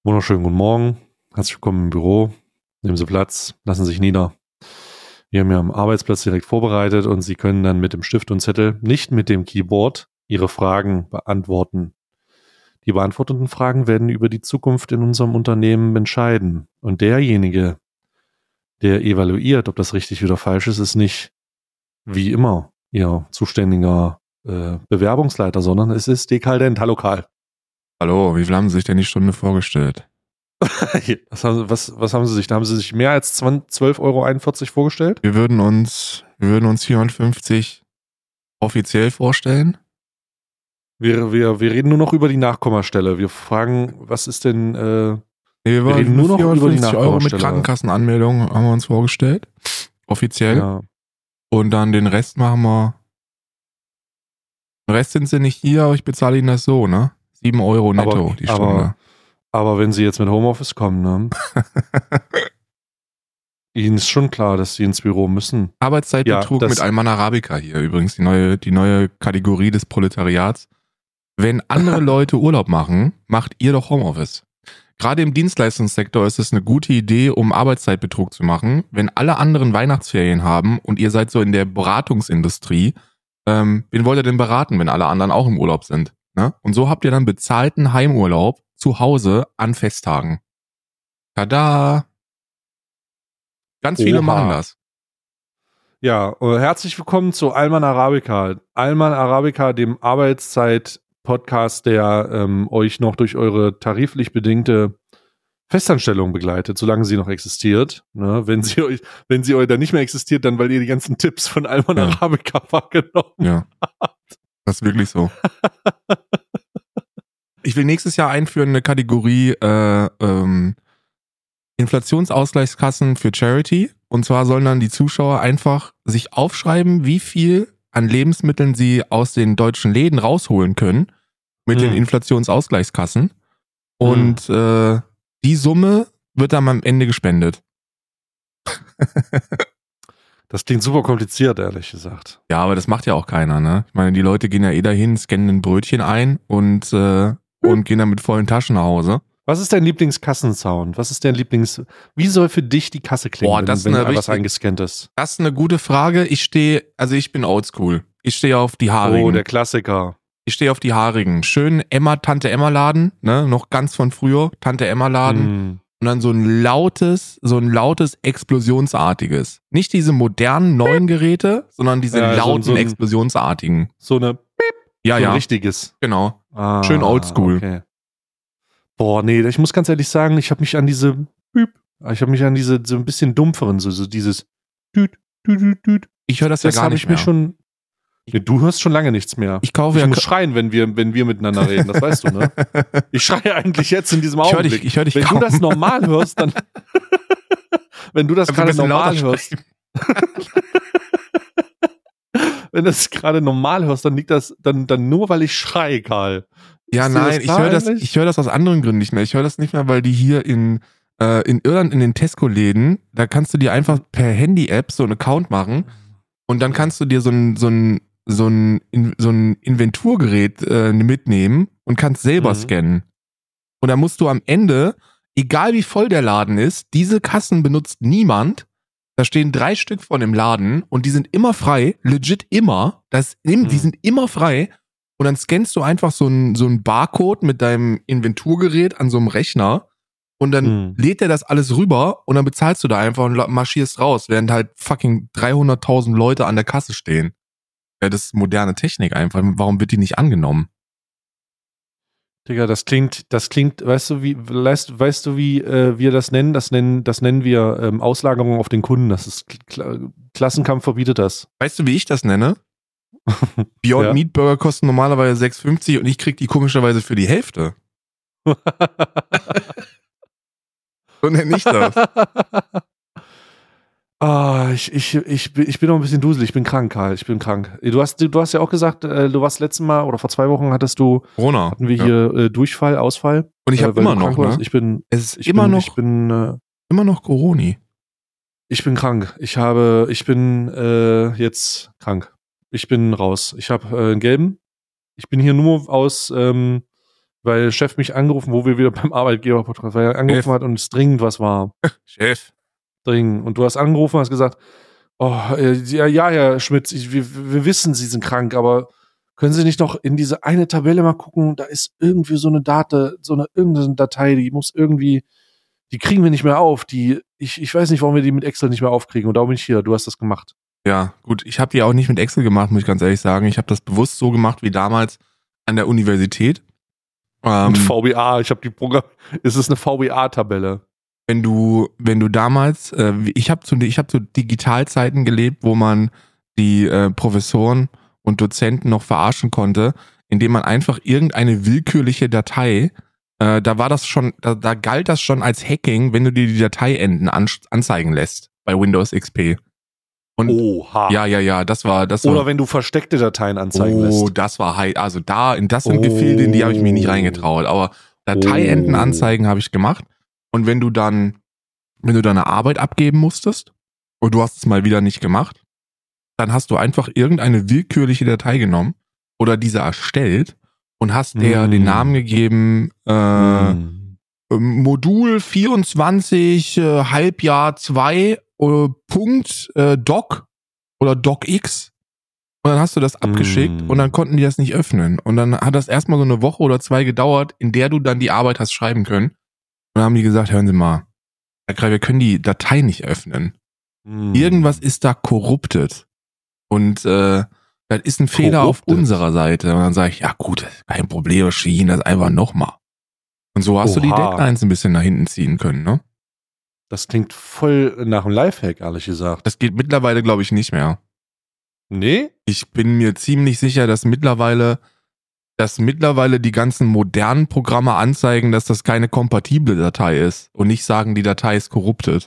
Wunderschönen guten Morgen. Herzlich willkommen im Büro. Nehmen Sie Platz, lassen Sie sich nieder. Wir haben ja am Arbeitsplatz direkt vorbereitet und Sie können dann mit dem Stift und Zettel, nicht mit dem Keyboard, Ihre Fragen beantworten. Die beantworteten Fragen werden über die Zukunft in unserem Unternehmen entscheiden. Und derjenige, der evaluiert, ob das richtig oder falsch ist, ist nicht wie immer Ihr zuständiger Bewerbungsleiter, sondern es ist Dekaldent. Hallo Karl. Hallo, wie viel haben Sie sich denn die Stunde vorgestellt? Was haben Sie sich? Da haben Sie sich mehr als 12,41 € vorgestellt? Wir würden uns 450 offiziell vorstellen. Wir reden nur noch über die Nachkommastelle. Wir fragen, was ist denn... wir reden nur noch über die 450 € mit Nachkommastelle. Krankenkassenanmeldung haben wir uns vorgestellt. Offiziell. Ja. Und dann den Rest machen wir... Den Rest sind Sie nicht hier, aber ich bezahle Ihnen das so, ne? 7 € netto die Stunde. Aber wenn Sie jetzt mit Homeoffice kommen, ne? Ihnen ist schon klar, dass Sie ins Büro müssen. Arbeitszeitbetrug mit Alman Arabica hier übrigens, die neue Kategorie des Proletariats. Wenn andere Leute Urlaub machen, macht ihr doch Homeoffice. Gerade im Dienstleistungssektor ist es eine gute Idee, um Arbeitszeitbetrug zu machen. Wenn alle anderen Weihnachtsferien haben und ihr seid so in der Beratungsindustrie, wen wollt ihr denn beraten, wenn alle anderen auch im Urlaub sind? Ne? Und so habt ihr dann bezahlten Heimurlaub zu Hause an Festtagen. Tada! Ganz viele machen das. Ja, herzlich willkommen zu Alman Arabica. Alman Arabica, dem Arbeitszeit-Podcast, der euch noch durch eure tariflich bedingte Festanstellung begleitet, solange sie noch existiert. Ne? Wenn sie euch dann nicht mehr existiert, dann weil ihr die ganzen Tipps von Alman Arabica wahrgenommen habt. Das ist wirklich so. Ich will nächstes Jahr einführen eine Kategorie Inflationsausgleichskassen für Charity. Und zwar sollen dann die Zuschauer einfach sich aufschreiben, wie viel an Lebensmitteln sie aus den deutschen Läden rausholen können mit den Inflationsausgleichskassen. Und die Summe wird dann am Ende gespendet. Das klingt super kompliziert, ehrlich gesagt. Ja, aber das macht ja auch keiner, ne? Ich meine, die Leute gehen ja eh dahin, scannen ein Brötchen ein und gehen dann mit vollen Taschen nach Hause. Was ist dein Lieblingskassensound? Wie soll für dich die Kasse klingen, wenn was eingescannt ist? Das ist eine gute Frage. Ich bin oldschool. Ich stehe auf die haarigen. Oh, der Klassiker. Ich stehe auf die haarigen. Schön Tante Emma Laden, ne? Noch ganz von früher. Tante Emma Laden. Und dann so ein lautes, explosionsartiges. Nicht diese modernen, neuen Geräte, sondern diese lauten, explosionsartigen. So eine Piep. Ja, so ein richtiges. Genau. Schön oldschool. Okay. Boah, nee, ich muss ganz ehrlich sagen, ich habe mich an diese so ein bisschen dumpferen, so dieses Düt. Ich höre das ja gar nicht mehr. Du hörst schon lange nichts mehr. Ich muss schreien, wenn wir miteinander reden, das weißt du, ne? Ich schreie eigentlich jetzt in diesem Augenblick. Ich hör dich wenn kaum. Du das normal hörst, dann wenn du das gerade normal hörst. Wenn du das gerade normal hörst, dann liegt das dann nur, weil ich schreie, Karl. Ja, nein, ich höre das aus anderen Gründen nicht mehr. Ich höre das nicht mehr, weil die hier in Irland in den Tesco-Läden, da kannst du dir einfach per Handy-App so einen Account machen und dann kannst du dir so ein Inventurgerät mitnehmen und kannst selber scannen. Und dann musst du am Ende, egal wie voll der Laden ist, diese Kassen benutzt niemand. Da stehen 3 Stück von im Laden und die sind immer frei, legit immer. Die sind immer frei. Und dann scannst du einfach so ein Barcode mit deinem Inventurgerät an so einem Rechner und dann lädt er das alles rüber und dann bezahlst du da einfach und marschierst raus, während halt fucking 300.000 Leute an der Kasse stehen. Ja, das ist moderne Technik einfach. Warum wird die nicht angenommen? Digga, das klingt, weißt du, wie wir das nennen? Das nennen wir Auslagerung auf den Kunden. Das ist Klassenkampf verbietet das. Weißt du, wie ich das nenne? Beyond Meat Burger kosten normalerweise 6,50 und ich krieg die komischerweise für die Hälfte. So nenne ich das. Ich bin noch ein bisschen duselig. Ich bin krank, Karl. Ich bin krank. Du hast ja auch gesagt, du warst letztes Mal oder vor 2 Wochen hatten wir hier Durchfall, Ausfall. Und ich habe immer noch, ne? Es ist immer noch Corona. Ich bin krank. Ich bin jetzt krank. Ich bin raus. Ich habe einen gelben. Ich bin hier nur aus weil der Chef mich angerufen, wo wir wieder beim Arbeitgeber-Podcast, weil er angerufen hat und es dringend was war. Chef. Dringend. Und du hast angerufen und hast gesagt, ja, Herr Schmitz, wir wissen, Sie sind krank, aber können Sie nicht noch in diese eine Tabelle mal gucken? Da ist irgendwie so eine irgendeine Datei, die kriegen wir nicht mehr auf. Ich weiß nicht, warum wir die mit Excel nicht mehr aufkriegen. Und darum bin ich hier. Du hast das gemacht. Ja, gut. Ich habe die auch nicht mit Excel gemacht, muss ich ganz ehrlich sagen. Ich habe das bewusst so gemacht wie damals an der Universität. Mit VBA. Es ist eine VBA-Tabelle. Wenn du damals, ich habe zu Digitalzeiten gelebt, wo man die Professoren und Dozenten noch verarschen konnte, indem man einfach irgendeine willkürliche Datei, da galt das schon als Hacking, wenn du dir die Dateienden anzeigen lässt bei Windows XP. Und Oha. Ja, das war. Oder wenn du versteckte Dateien anzeigen lässt. Oh, das war also das sind Gefilde, in die habe ich mich nicht reingetraut, aber Dateienden anzeigen habe ich gemacht. Und wenn du deine Arbeit abgeben musstest und du hast es mal wieder nicht gemacht, dann hast du einfach irgendeine willkürliche Datei genommen oder diese erstellt und hast der den Namen gegeben, Modul 24, Halbjahr 2, Doc oder DocX. Und dann hast du das abgeschickt und dann konnten die das nicht öffnen. Und dann hat das erstmal so eine Woche oder 2 gedauert, in der du dann die Arbeit hast schreiben können. Und dann haben die gesagt, hören Sie mal, Herr Greif, wir können die Datei nicht öffnen. Irgendwas ist da korruptet. Und das ist ein Fehler auf unserer Seite. Und dann sage ich, ja gut, kein Problem, wir schieben das einfach nochmal. Und so hast du die Deadlines ein bisschen nach hinten ziehen können, ne? Das klingt voll nach einem Lifehack, ehrlich gesagt. Das geht mittlerweile, glaube ich, nicht mehr. Nee? Ich bin mir ziemlich sicher, dass mittlerweile die ganzen modernen Programme anzeigen, dass das keine kompatible Datei ist und nicht sagen, die Datei ist korruptet.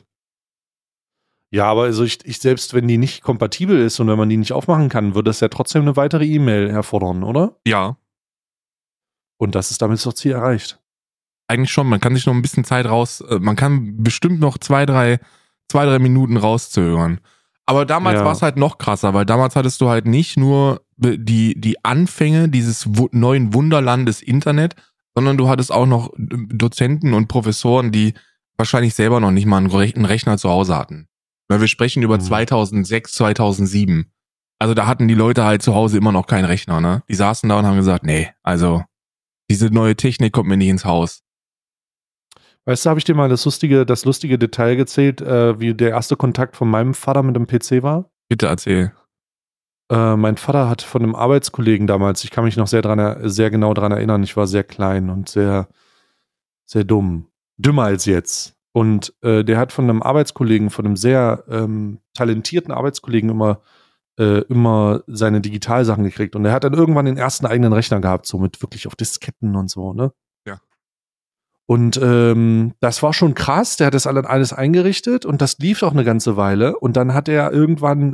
Ja, aber also ich selbst wenn die nicht kompatibel ist und wenn man die nicht aufmachen kann, würde das ja trotzdem eine weitere E-Mail erfordern, oder? Ja. Und das ist damit das Ziel erreicht. Eigentlich schon, man kann sich noch ein bisschen Zeit man kann bestimmt noch 2-3 Minuten rauszögern. Aber damals war es halt noch krasser, weil damals hattest du halt nicht nur die Anfänge dieses neuen Wunderlandes Internet, sondern du hattest auch noch Dozenten und Professoren, die wahrscheinlich selber noch nicht mal einen Rechner zu Hause hatten. Weil wir sprechen über 2006, 2007. Also da hatten die Leute halt zu Hause immer noch keinen Rechner, ne? Die saßen da und haben gesagt, nee, also diese neue Technik kommt mir nicht ins Haus. Weißt du, habe ich dir mal das lustige Detail erzählt, wie der erste Kontakt von meinem Vater mit dem PC war? Bitte erzähl. Mein Vater hat von einem Arbeitskollegen damals, ich kann mich noch sehr genau dran erinnern, ich war sehr klein und sehr, sehr dumm. Dümmer als jetzt. Und der hat von einem Arbeitskollegen, von einem sehr talentierten Arbeitskollegen immer seine Digitalsachen gekriegt. Und er hat dann irgendwann den ersten eigenen Rechner gehabt, so mit wirklich auf Disketten und so, ne? Ja. Und das war schon krass, der hat das alles eingerichtet und das lief auch eine ganze Weile. Und dann hat er irgendwann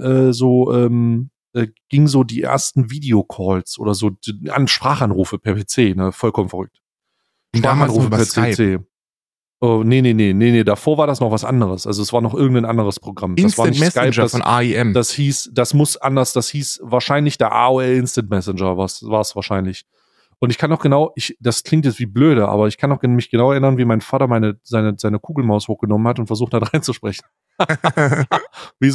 ging so die ersten Videocalls oder so an Sprachanrufe per PC, ne? Vollkommen verrückt. Sprachanrufe per PC. Oh, nee, davor war das noch was anderes. Also es war noch irgendein anderes Programm. Instant das war nicht Messenger Skype, von AIM. Das hieß wahrscheinlich der AOL Instant Messenger, war es wahrscheinlich. Und ich kann auch genau, das klingt jetzt wie blöde, aber ich kann auch mich genau erinnern, wie mein Vater seine Kugelmaus hochgenommen hat und versucht hat reinzusprechen. als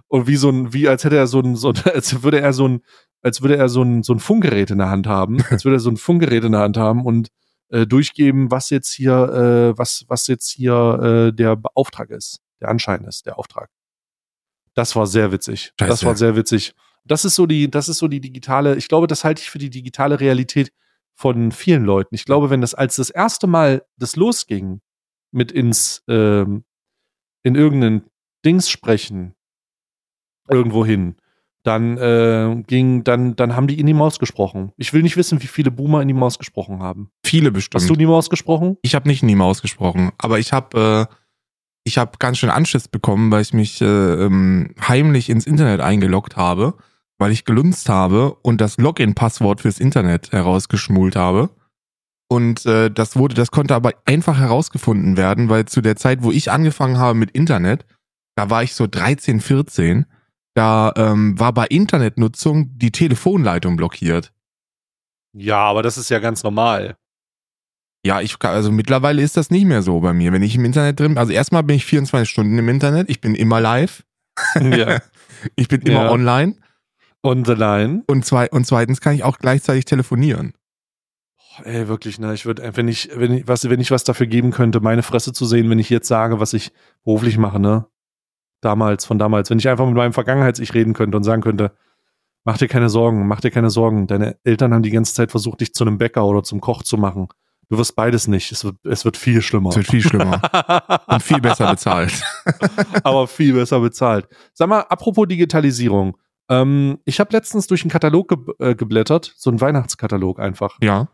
würde er so ein Funkgerät in der Hand haben, und durchgeben, was jetzt hier der Auftrag ist, der Anschein ist, der Auftrag. Das war sehr witzig. Scheiße. Das war sehr witzig. Das ist so die digitale, ich glaube, das halte ich für die digitale Realität von vielen Leuten. Ich glaube, als das erste Mal das losging, mit in irgendeinen Dings sprechen, irgendwo hin, dann haben die in die Maus gesprochen. Ich will nicht wissen, wie viele Boomer in die Maus gesprochen haben. Viele bestimmt. Hast du in die Maus gesprochen? Ich habe nicht in die Maus gesprochen, aber ich habe ganz schön Anschiss bekommen, weil ich mich heimlich ins Internet eingeloggt habe, weil ich gelunzt habe und das Login-Passwort fürs Internet herausgeschmult habe. Und das konnte aber einfach herausgefunden werden, weil zu der Zeit, wo ich angefangen habe mit Internet, da war ich so 13, 14, da war bei Internetnutzung die Telefonleitung blockiert. Ja, aber das ist ja ganz normal. Ja, also mittlerweile ist das nicht mehr so bei mir. Wenn ich im Internet drin, also erstmal bin ich 24 Stunden im Internet, ich bin immer live. Ja. Ich bin immer online. On the line. Und zweitens kann ich auch gleichzeitig telefonieren. Ey, wirklich, ne? Ich würde, wenn ich was dafür geben könnte, meine Fresse zu sehen, wenn ich jetzt sage, was ich beruflich mache, ne? Von damals, wenn ich einfach mit meinem Vergangenheits-Ich reden könnte und sagen könnte, mach dir keine Sorgen. Deine Eltern haben die ganze Zeit versucht, dich zu einem Bäcker oder zum Koch zu machen. Du wirst beides nicht. Es wird viel schlimmer. Es wird viel schlimmer. Und viel besser bezahlt. Aber viel besser bezahlt. Sag mal, apropos Digitalisierung. Ich habe letztens durch einen Katalog geblättert, so einen Weihnachtskatalog einfach. Ja.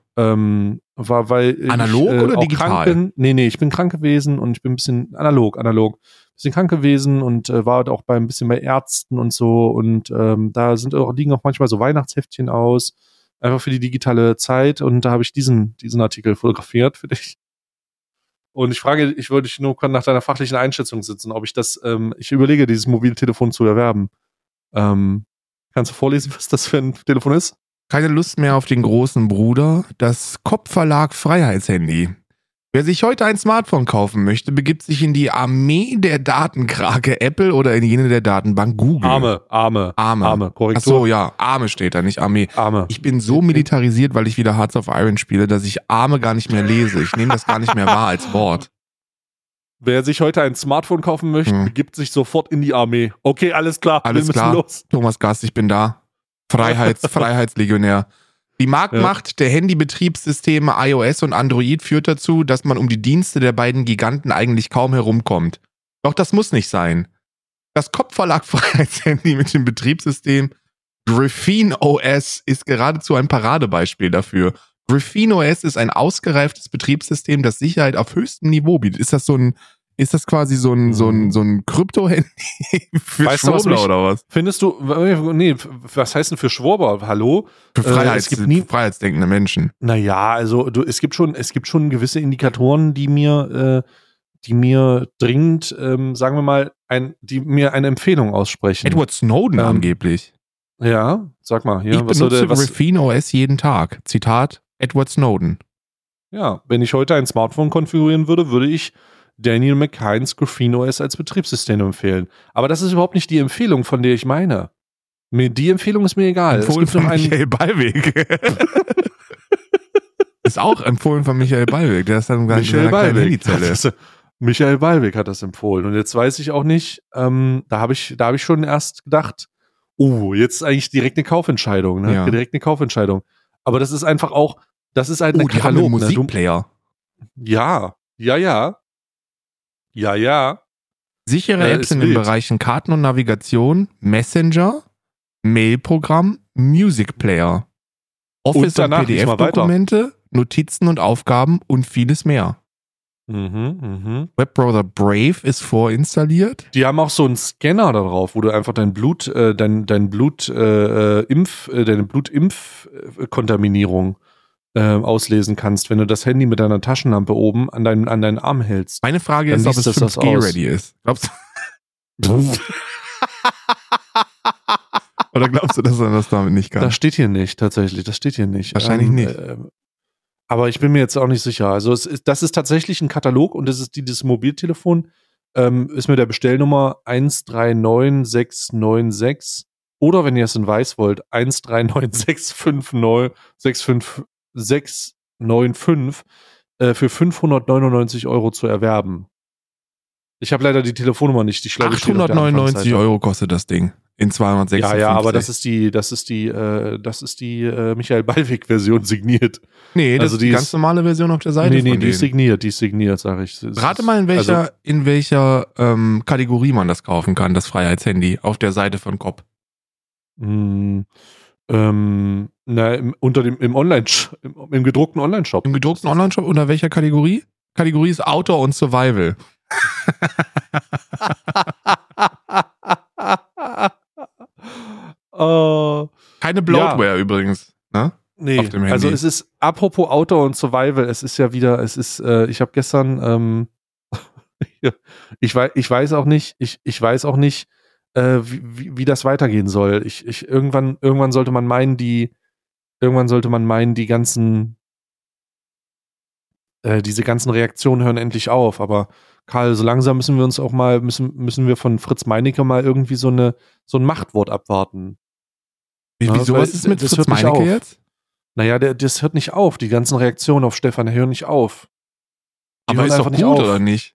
Weil analog ich, oder auch digital? Krank bin. Nee, ich bin krank gewesen und ich bin ein bisschen analog. Bisschen krank gewesen und war auch ein bisschen bei Ärzten und so. Und da liegen auch manchmal so Weihnachtsheftchen aus, einfach für die digitale Zeit. Und da habe ich diesen Artikel fotografiert für dich. Und ich würde dich nur nach deiner fachlichen Einschätzung sitzen, ob ich ich überlege, dieses Mobiltelefon zu erwerben. Kannst du vorlesen, was das für ein Telefon ist? Keine Lust mehr auf den großen Bruder, das Kopfverlag Freiheitshandy. Wer sich heute ein Smartphone kaufen möchte, begibt sich in die Armee der Datenkrake Apple oder in jene der Datenbank Google. Arme, Korrektur. Achso, ja, Arme steht da, nicht Armee. Arme. Ich bin so militarisiert, weil ich wieder Hearts of Iron spiele, dass ich Arme gar nicht mehr lese. Ich nehme das gar nicht mehr wahr als Wort. Wer sich heute ein Smartphone kaufen möchte, begibt sich sofort in die Armee. Okay, alles klar. Alles klar. Los. Thomas Gast, ich bin da. Freiheitslegionär. Die Marktmacht der Handybetriebssysteme iOS und Android führt dazu, dass man um die Dienste der beiden Giganten eigentlich kaum herumkommt. Doch das muss nicht sein. Das Kopfverlag Freiheitshandy mit dem Betriebssystem Graphene OS ist geradezu ein Paradebeispiel dafür. Graphene OS ist ein ausgereiftes Betriebssystem, das Sicherheit auf höchstem Niveau bietet. Ist das quasi so ein Krypto-Handy für Schwurbler oder was? Findest du, nee, was heißt denn für Schwurbler? Hallo? Für freiheitsdenkende Menschen. Naja, also es gibt schon gewisse Indikatoren, die mir dringend, sagen wir mal, die mir eine Empfehlung aussprechen. Edward Snowden angeblich. Ja, sag mal. Hier, ich benutze Graphene OS jeden Tag. Zitat, Edward Snowden. Ja, wenn ich heute ein Smartphone konfigurieren würde, würde ich Daniel McKines Graphene OS als Betriebssystem empfehlen. Aber das ist überhaupt nicht die Empfehlung, von der ich meine. Die Empfehlung ist mir egal. Empfohlen von Michael Ballweg. Ist auch empfohlen von Michael Ballweg. Der ist dann gar nicht in seiner Handyzelle. Michael Ballweg hat das empfohlen. Und jetzt weiß ich auch nicht, da habe ich schon erst gedacht, jetzt ist eigentlich direkt eine Kaufentscheidung. Ne? Ja. Direkt eine Kaufentscheidung. Aber das ist einfach auch, das ist halt ein Katalog. Die haben einen Musikplayer. Ja. Sichere Apps in den Bereichen Karten und Navigation, Messenger, Mailprogramm, Music Player, Office und PDF-Dokumente, Notizen und Aufgaben und vieles mehr. Webbrowser Brave ist vorinstalliert. Die haben auch so einen Scanner da drauf, wo du einfach deine Blutimpfkontaminierung auslesen kannst, wenn du das Handy mit deiner Taschenlampe oben an deinen Arm hältst. Meine Frage ist, ob es 5G-ready ist. Glaubst du? Oder glaubst du, dass er das damit nicht kann? Das steht hier nicht, tatsächlich. Das steht hier nicht. Wahrscheinlich nicht. Aber ich bin mir jetzt auch nicht sicher. Also das ist tatsächlich ein Katalog und das ist dieses Mobiltelefon, ist mit der Bestellnummer 139696 oder wenn ihr es in weiß wollt, 139659695 für 599 € zu erwerben. Ich habe leider die Telefonnummer nicht. Ich glaube, 899 € kostet das Ding. In 256. Ja, aber das ist die Michael Ballweg-Version signiert. Nee, das ist die ganz normale Version auf der Seite. Nee, die ist signiert, sage ich. Rate mal, in welcher Kategorie man das kaufen kann, das Freiheitshandy, auf der Seite von Kopp. Im gedruckten Online-Shop. Im gedruckten Online-Shop unter welcher Kategorie? Kategorie ist Outdoor und Survival. Keine Bloatware übrigens, ne? Nee, auf dem Handy. Also es ist, apropos Outdoor und Survival, ich habe gestern, ich weiß auch nicht, wie das weitergehen soll. Irgendwann sollte man meinen, die ganzen diese ganzen Reaktionen hören endlich auf. Aber Karl, so langsam müssen wir uns auch mal, müssen wir von Fritz Meinecke mal irgendwie so ein Machtwort abwarten. Wieso, was ist mit Fritz Meinecke jetzt? Naja, das hört nicht auf. Die ganzen Reaktionen auf Stefan hören nicht auf. Aber ist doch gut, oder nicht?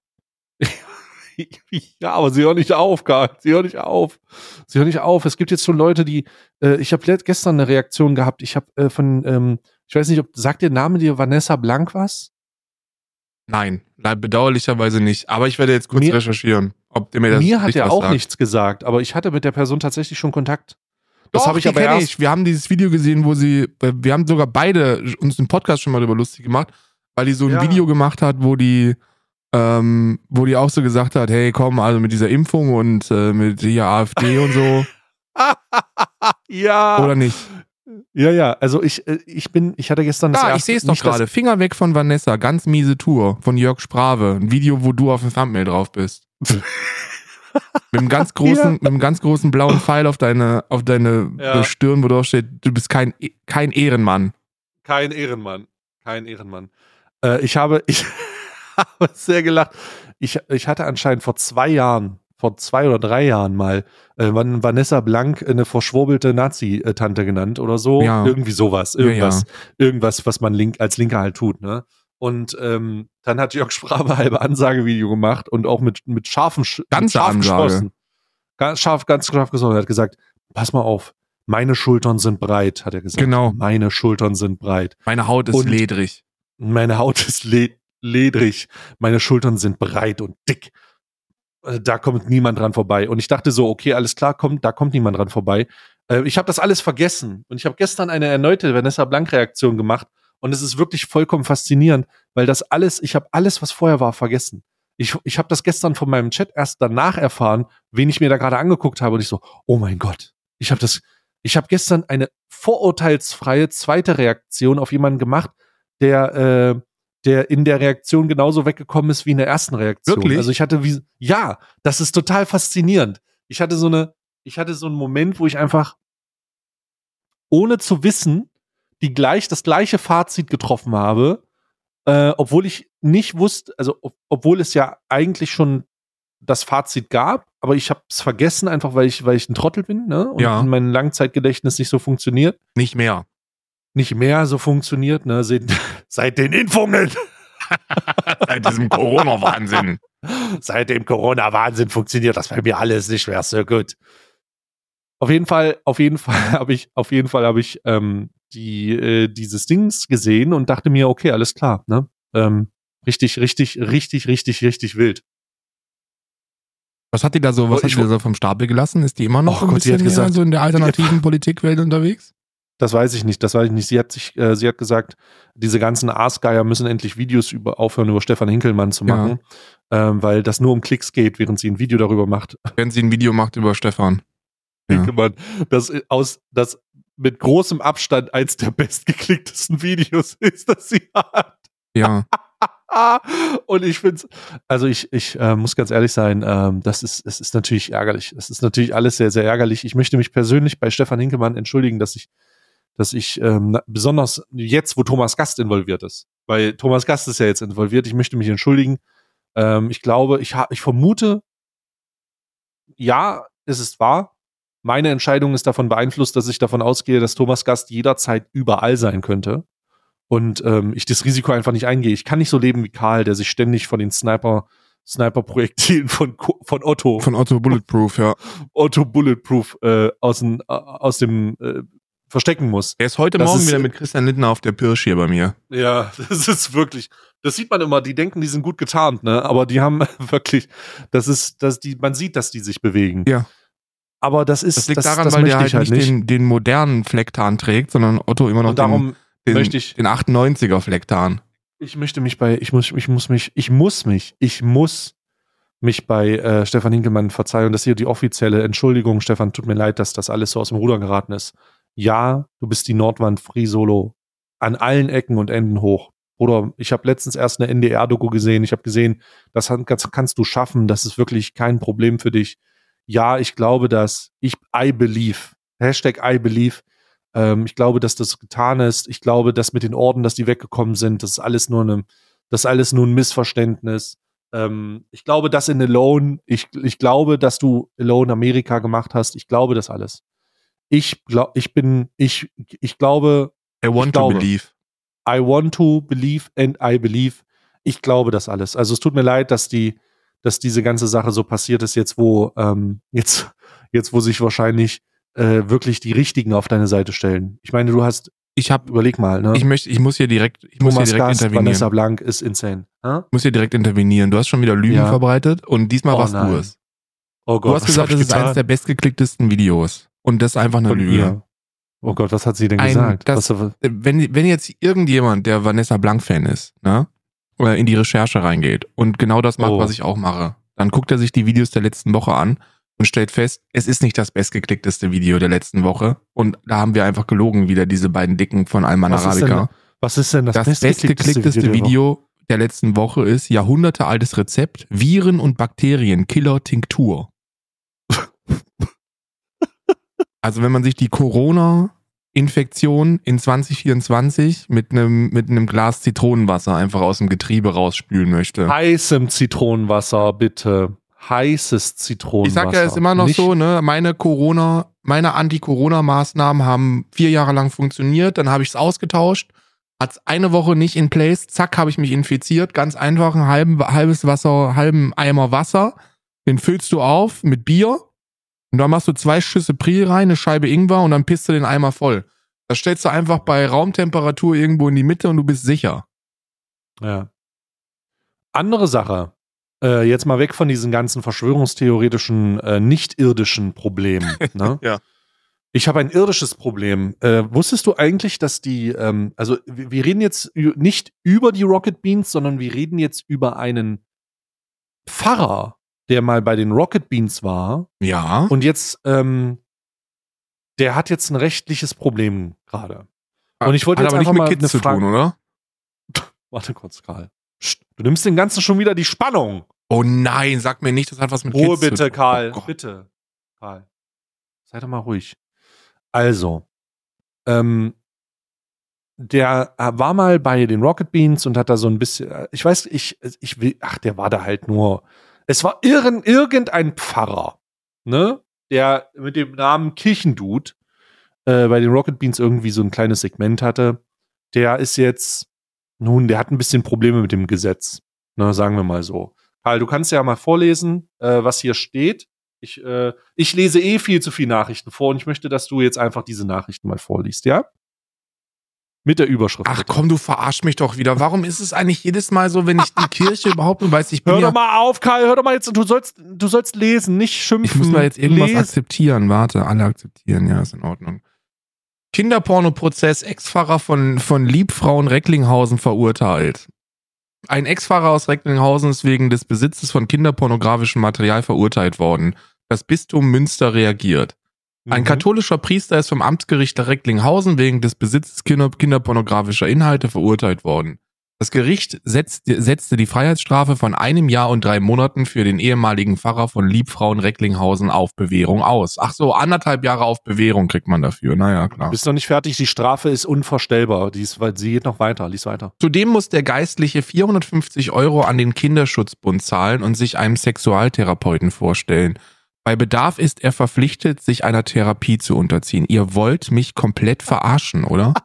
Ja, aber sie hören nicht auf, Karl. Sie hören nicht auf. Sie hören nicht auf. Es gibt jetzt schon Leute, die, ich habe gestern eine Reaktion gehabt. Ich habe ich weiß nicht, sagt der Name dir Vanessa Blank was? Nein, bedauerlicherweise nicht. Aber ich werde jetzt kurz recherchieren, ob der mir das Mir hat er auch sagt. nichts gesagt, aber ich hatte mit der Person tatsächlich schon Kontakt. Das habe ich aber erst. Ich. Wir haben dieses Video gesehen, wir haben sogar beide uns im Podcast schon mal darüber lustig gemacht, weil die so ein Video gemacht hat, wo die auch so gesagt hat, hey, komm, also mit dieser Impfung und mit hier AfD und so. Ja. Oder nicht? Ja, also ich hatte gestern das erste... ich sehe es doch gerade. Finger weg von Vanessa, ganz miese Tour von Jörg Sprave. Ein Video, wo du auf dem Thumbnail drauf bist. mit einem ganz großen blauen Pfeil auf deine Stirn, wo drauf steht, du bist kein Ehrenmann. Kein Ehrenmann. Ich habe sehr gelacht. Ich hatte anscheinend vor 2 oder 3 Jahren mal Vanessa Blank eine verschwurbelte Nazi-Tante genannt oder so. Ja. Irgendwie sowas. Irgendwas, was man als Linker halt tut, ne? Und dann hat Jörg Sprave halbe Ansagevideo gemacht und auch mit scharfen geschossen. Ganz scharf geschossen. Er hat gesagt, pass mal auf, meine Schultern sind breit, hat er gesagt. Genau. Meine Schultern sind breit. Meine Haut ist ledrig. Meine Haut ist ledrig. Meine Schultern sind breit und dick. Da kommt niemand dran vorbei. Und ich dachte so, okay, alles klar, da kommt niemand dran vorbei. Ich habe das alles vergessen. Und ich habe gestern eine erneute Vanessa Blank-Reaktion gemacht. Und es ist wirklich vollkommen faszinierend, weil ich habe alles, was vorher war, vergessen. Ich habe das gestern von meinem Chat erst danach erfahren, wen ich mir da gerade angeguckt habe. Und ich so, oh mein Gott, ich habe gestern eine vorurteilsfreie zweite Reaktion auf jemanden gemacht, der in der Reaktion genauso weggekommen ist wie in der ersten Reaktion. Wirklich? Also das ist total faszinierend. Ich hatte so einen Moment, wo ich einfach, ohne zu wissen, das gleiche Fazit getroffen habe, obwohl ich nicht wusste, also obwohl es ja eigentlich schon das Fazit gab, aber ich habe es vergessen, einfach weil ich ein Trottel bin, ne? Und mein Langzeitgedächtnis nicht so funktioniert. Nicht mehr So funktioniert, ne? Seit den Impfungen. Seit diesem Corona-Wahnsinn. Seit dem Corona-Wahnsinn funktioniert das bei mir alles nicht mehr so gut. Auf jeden Fall habe ich dieses Dings gesehen und dachte mir, okay, alles klar, ne? Richtig wild. Was hat die da so vom Stapel gelassen? Ist die immer noch ein bisschen so in der alternativen Politikwelt unterwegs? Das weiß ich nicht. Sie hat gesagt, diese ganzen Aasgeier müssen endlich Videos aufhören, über Stefan Hinkelmann zu machen, weil das nur um Klicks geht, während sie ein Video darüber macht. Wenn sie ein Video macht über Stefan Hinkelmann, das mit großem Abstand eins der bestgeklicktesten Videos ist, das sie hat. Ja. Und ich finde ich muss ganz ehrlich sein, es ist natürlich ärgerlich. Es ist natürlich alles sehr, sehr ärgerlich. Ich möchte mich persönlich bei Stefan Hinkelmann entschuldigen, dass ich besonders jetzt, wo Thomas Gast involviert ist, weil Thomas Gast ist ja jetzt involviert, ich möchte mich entschuldigen. Ich glaube, ich vermute, ja, es ist wahr. Meine Entscheidung ist davon beeinflusst, dass ich davon ausgehe, dass Thomas Gast jederzeit überall sein könnte. Und ich das Risiko einfach nicht eingehe. Ich kann nicht so leben wie Karl, der sich ständig von den Sniper-Projektilen von Otto. Von Otto Bulletproof, ja. Otto Bulletproof aus dem verstecken muss. Er ist heute Morgen wieder mit Christian Lindner auf der Pirsch hier bei mir. Ja, das ist wirklich, das sieht man immer, die denken, die sind gut getarnt, ne? Aber die haben wirklich, man sieht, dass die sich bewegen. Ja. Aber das liegt daran, weil der halt nicht den modernen Flecktarn trägt, sondern Otto immer noch den 98er Flecktarn. Ich muss mich bei Stefan Hinkelmann verzeihen. Das ist hier die offizielle Entschuldigung. Stefan, tut mir leid, dass das alles so aus dem Ruder geraten ist. Ja, du bist die Nordwand Free Solo an allen Ecken und Enden hoch. Oder ich habe letztens erst eine NDR-Doku gesehen. Ich habe gesehen, das kannst du schaffen. Das ist wirklich kein Problem für dich. Ja, ich glaube, I believe. #I believe. Ich glaube, dass das getan ist. Ich glaube, dass mit den Orden, dass die weggekommen sind, das ist alles nur das ist alles nur ein Missverständnis. Ich glaube, dass in Alone, ich glaube, dass du Alone Amerika gemacht hast. Ich glaube das alles. Ich glaube, I want to believe. I want to believe and I believe. Ich glaube das alles. Also es tut mir leid, dass diese ganze Sache so passiert ist, jetzt wo sich wahrscheinlich wirklich die Richtigen auf deine Seite stellen. Ich meine, überleg mal, ne? Ich muss hier direkt intervenieren. Vanessa Blank ist insane. Ich muss hier direkt intervenieren. Du hast schon wieder Lügen verbreitet und diesmal warst du es. Oh Gott, du hast gesagt, das ist eines der bestgeklicktesten Videos. Und das ist einfach eine Lüge. Ihr. Oh Gott, was hat sie denn gesagt? Wenn jetzt irgendjemand, der Vanessa Blank-Fan ist, ne, oder in die Recherche reingeht und genau das macht, was ich auch mache, dann guckt er sich die Videos der letzten Woche an und stellt fest, es ist nicht das bestgeklickteste Video der letzten Woche. Und da haben wir einfach gelogen, wieder diese beiden Dicken von Alman Arabica. Was ist denn das bestgeklickteste Video der letzten Woche ist jahrhundertealtes Rezept, Viren- und Bakterien-Killer-Tinktur. Also wenn man sich die Corona-Infektion in 2024 mit einem Glas Zitronenwasser einfach aus dem Getriebe rausspülen möchte. Heißem Zitronenwasser, bitte. Heißes Zitronenwasser. Ich sag ja, es ist immer noch so, ne, meine Anti-Corona-Maßnahmen haben 4 Jahre lang funktioniert, dann habe ich es ausgetauscht, hat's eine Woche nicht in place, zack, habe ich mich infiziert, ganz einfach, halben Eimer Wasser, den füllst du auf mit Bier und dann machst du 2 Schüsse Pril rein, eine Scheibe Ingwer und dann pisst du den Eimer voll. Das stellst du einfach bei Raumtemperatur irgendwo in die Mitte und du bist sicher. Ja. Andere Sache. Jetzt mal weg von diesen ganzen verschwörungstheoretischen, nicht-irdischen Problemen. Ne? Ja. Ich habe ein irdisches Problem. Wusstest du eigentlich, dass also wir reden jetzt nicht über die Rocket Beans, sondern wir reden jetzt über einen Pfarrer, der mal bei den Rocket Beans war. Ja. Und jetzt, der hat jetzt ein rechtliches Problem gerade. Und ich wollte jetzt einfach mal Kids eine Frage tun, oder? Warte kurz, Karl. Du nimmst den Ganzen schon wieder die Spannung. Oh nein, sag mir nicht, das hat was mit Ruhe Kids zu tun. bitte, Karl. Oh Gott. Bitte. Karl. Sei doch mal ruhig. Also, der war mal bei den Rocket Beans und hat da so ein bisschen, der war da halt nur, es war irgendein Pfarrer, ne, der mit dem Namen Kirchendude bei den Rocket Beans irgendwie so ein kleines Segment hatte. Der ist jetzt, der hat ein bisschen Probleme mit dem Gesetz, ne, sagen wir mal so. Karl, du kannst ja mal vorlesen, was hier steht. Ich lese viel zu viel Nachrichten vor und ich möchte, dass du jetzt einfach diese Nachrichten mal vorliest, ja? Mit der Überschrift. Ach komm, du verarsch mich doch wieder. Warum ist es eigentlich jedes Mal so, wenn ich die Kirche überhaupt nur weiß, ich bin Hör doch mal auf, Karl, hör doch mal jetzt, du sollst lesen, nicht schimpfen. Ich muss mal jetzt irgendwas akzeptieren. Warte, alle akzeptieren, ja, ist in Ordnung. Kinderpornoprozess, Ex-Pfarrer von Liebfrauen Recklinghausen verurteilt. Ein Ex-Pfarrer aus Recklinghausen ist wegen des Besitzes von kinderpornografischem Material verurteilt worden. Das Bistum Münster reagiert. Ein katholischer Priester ist vom Amtsgericht der Recklinghausen wegen des Besitzes kinderpornografischer Inhalte verurteilt worden. Das Gericht setzte die Freiheitsstrafe von 1 Jahr und 3 Monaten für den ehemaligen Pfarrer von Liebfrauen Recklinghausen auf Bewährung aus. Ach so, 1,5 Jahre auf Bewährung kriegt man dafür. Naja, klar. Du bist noch nicht fertig, die Strafe ist unvorstellbar. Weil sie geht noch weiter, lies weiter. Zudem muss der Geistliche 450 € an den Kinderschutzbund zahlen und sich einem Sexualtherapeuten vorstellen. Bei Bedarf ist er verpflichtet, sich einer Therapie zu unterziehen. Ihr wollt mich komplett verarschen, oder?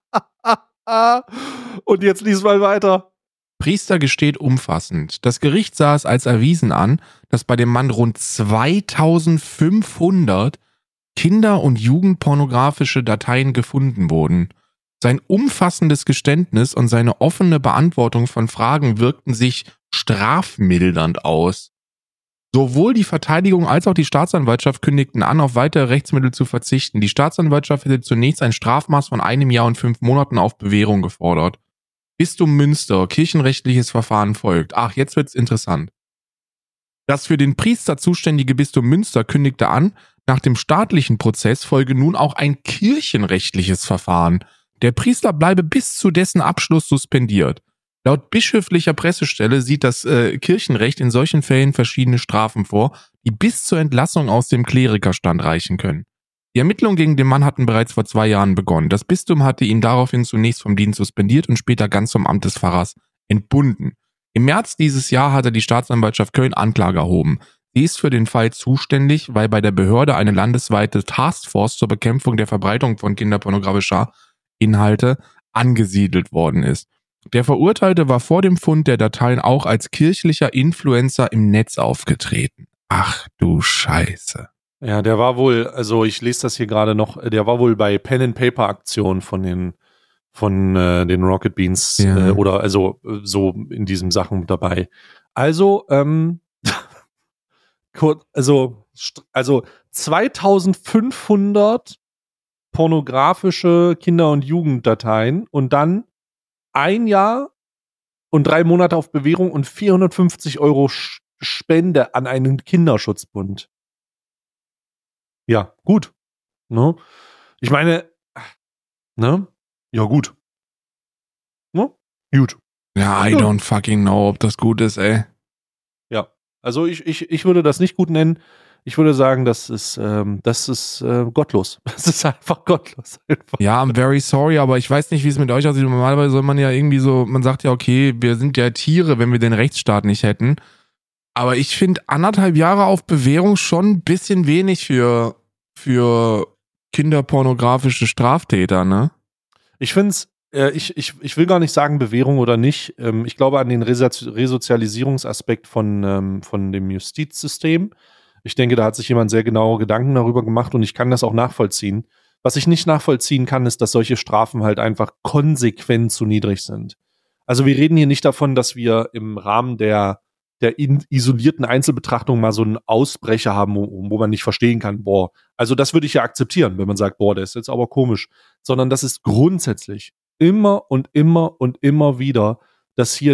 Und jetzt lies mal weiter. Priester gesteht umfassend. Das Gericht sah es als erwiesen an, dass bei dem Mann rund 2500 kinder- und jugendpornografische Dateien gefunden wurden. Sein umfassendes Geständnis und seine offene Beantwortung von Fragen wirkten sich strafmildernd aus. Sowohl die Verteidigung als auch die Staatsanwaltschaft kündigten an, auf weitere Rechtsmittel zu verzichten. Die Staatsanwaltschaft hätte zunächst ein Strafmaß von 1 Jahr und 5 Monaten auf Bewährung gefordert. Bistum Münster, kirchenrechtliches Verfahren folgt. Ach, jetzt wird's interessant. Das für den Priester zuständige Bistum Münster kündigte an, nach dem staatlichen Prozess folge nun auch ein kirchenrechtliches Verfahren. Der Priester bleibe bis zu dessen Abschluss suspendiert. Laut bischöflicher Pressestelle sieht das Kirchenrecht in solchen Fällen verschiedene Strafen vor, die bis zur Entlassung aus dem Klerikerstand reichen können. Die Ermittlungen gegen den Mann hatten bereits vor 2 Jahren begonnen. Das Bistum hatte ihn daraufhin zunächst vom Dienst suspendiert und später ganz vom Amt des Pfarrers entbunden. Im März dieses Jahr hatte die Staatsanwaltschaft Köln Anklage erhoben. Sie ist für den Fall zuständig, weil bei der Behörde eine landesweite Taskforce zur Bekämpfung der Verbreitung von kinderpornografischer Inhalte angesiedelt worden ist. Der Verurteilte war vor dem Fund der Dateien auch als kirchlicher Influencer im Netz aufgetreten. Ach du Scheiße. Ja, der war wohl, also ich lese das hier gerade noch, der war wohl bei Pen-and-Paper-Aktionen von den Rocket Beans Ja. oder also so in diesen Sachen dabei. Also, also 2500 pornografische Kinder- und Jugenddateien und dann 1 Jahr und 3 Monate auf Bewährung und 450 € Spende an einen Kinderschutzbund. Ja, gut. Ne? Ich meine, ne? Ja, gut. Ne? Gut. Ja, I don't fucking know, ob das gut ist, ey. Ja, also ich würde das nicht gut nennen. Ich würde sagen, das ist gottlos. Das ist einfach gottlos. Einfach. Ja, I'm very sorry, aber ich weiß nicht, wie es mit euch aussieht. Normalerweise soll man ja irgendwie so, man sagt ja, okay, wir sind ja Tiere, wenn wir den Rechtsstaat nicht hätten. Aber ich finde 1,5 Jahre auf Bewährung schon ein bisschen wenig für kinderpornografische Straftäter, ne? Ich finde es, ich will gar nicht sagen Bewährung oder nicht. Ich glaube an den Resozialisierungsaspekt von dem Justizsystem. Ich denke, da hat sich jemand sehr genaue Gedanken darüber gemacht und ich kann das auch nachvollziehen. Was ich nicht nachvollziehen kann, ist, dass solche Strafen halt einfach konsequent zu niedrig sind. Also wir reden hier nicht davon, dass wir im Rahmen der isolierten Einzelbetrachtung mal so einen Ausbrecher haben, wo man nicht verstehen kann, boah, also das würde ich ja akzeptieren, wenn man sagt, boah, der ist jetzt aber komisch, sondern das ist grundsätzlich immer und immer und immer wieder, dass hier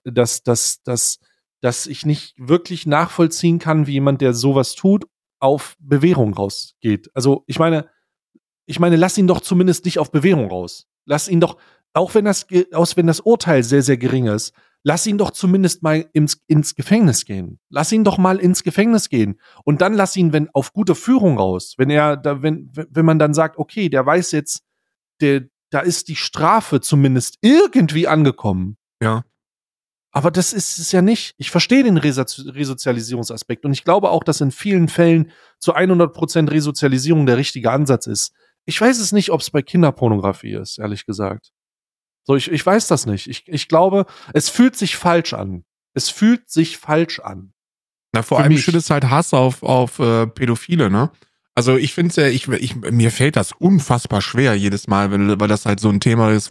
dass ich nicht wirklich nachvollziehen kann, wie jemand, der sowas tut, auf Bewährung rausgeht. Also ich meine, lass ihn doch zumindest nicht auf Bewährung raus. Lass ihn doch, auch wenn das Urteil sehr, sehr gering ist, lass ihn doch zumindest mal ins Gefängnis gehen. Lass ihn doch mal ins Gefängnis gehen. Und dann lass ihn, wenn auf gute Führung raus, wenn man dann sagt, okay, der weiß jetzt, da ist die Strafe zumindest irgendwie angekommen. Ja. Aber das ist es ja nicht. Ich verstehe den Resozialisierungsaspekt und ich glaube auch, dass in vielen Fällen zu 100% Resozialisierung der richtige Ansatz ist. Ich weiß es nicht, ob es bei Kinderpornografie ist, ehrlich gesagt. So, ich weiß das nicht. Ich glaube, es fühlt sich falsch an. Es fühlt sich falsch an. Na, vor allem schüttet es halt Hass auf Pädophile, ne? Also ich finde es ja, mir fällt das unfassbar schwer jedes Mal, weil das halt so ein Thema ist,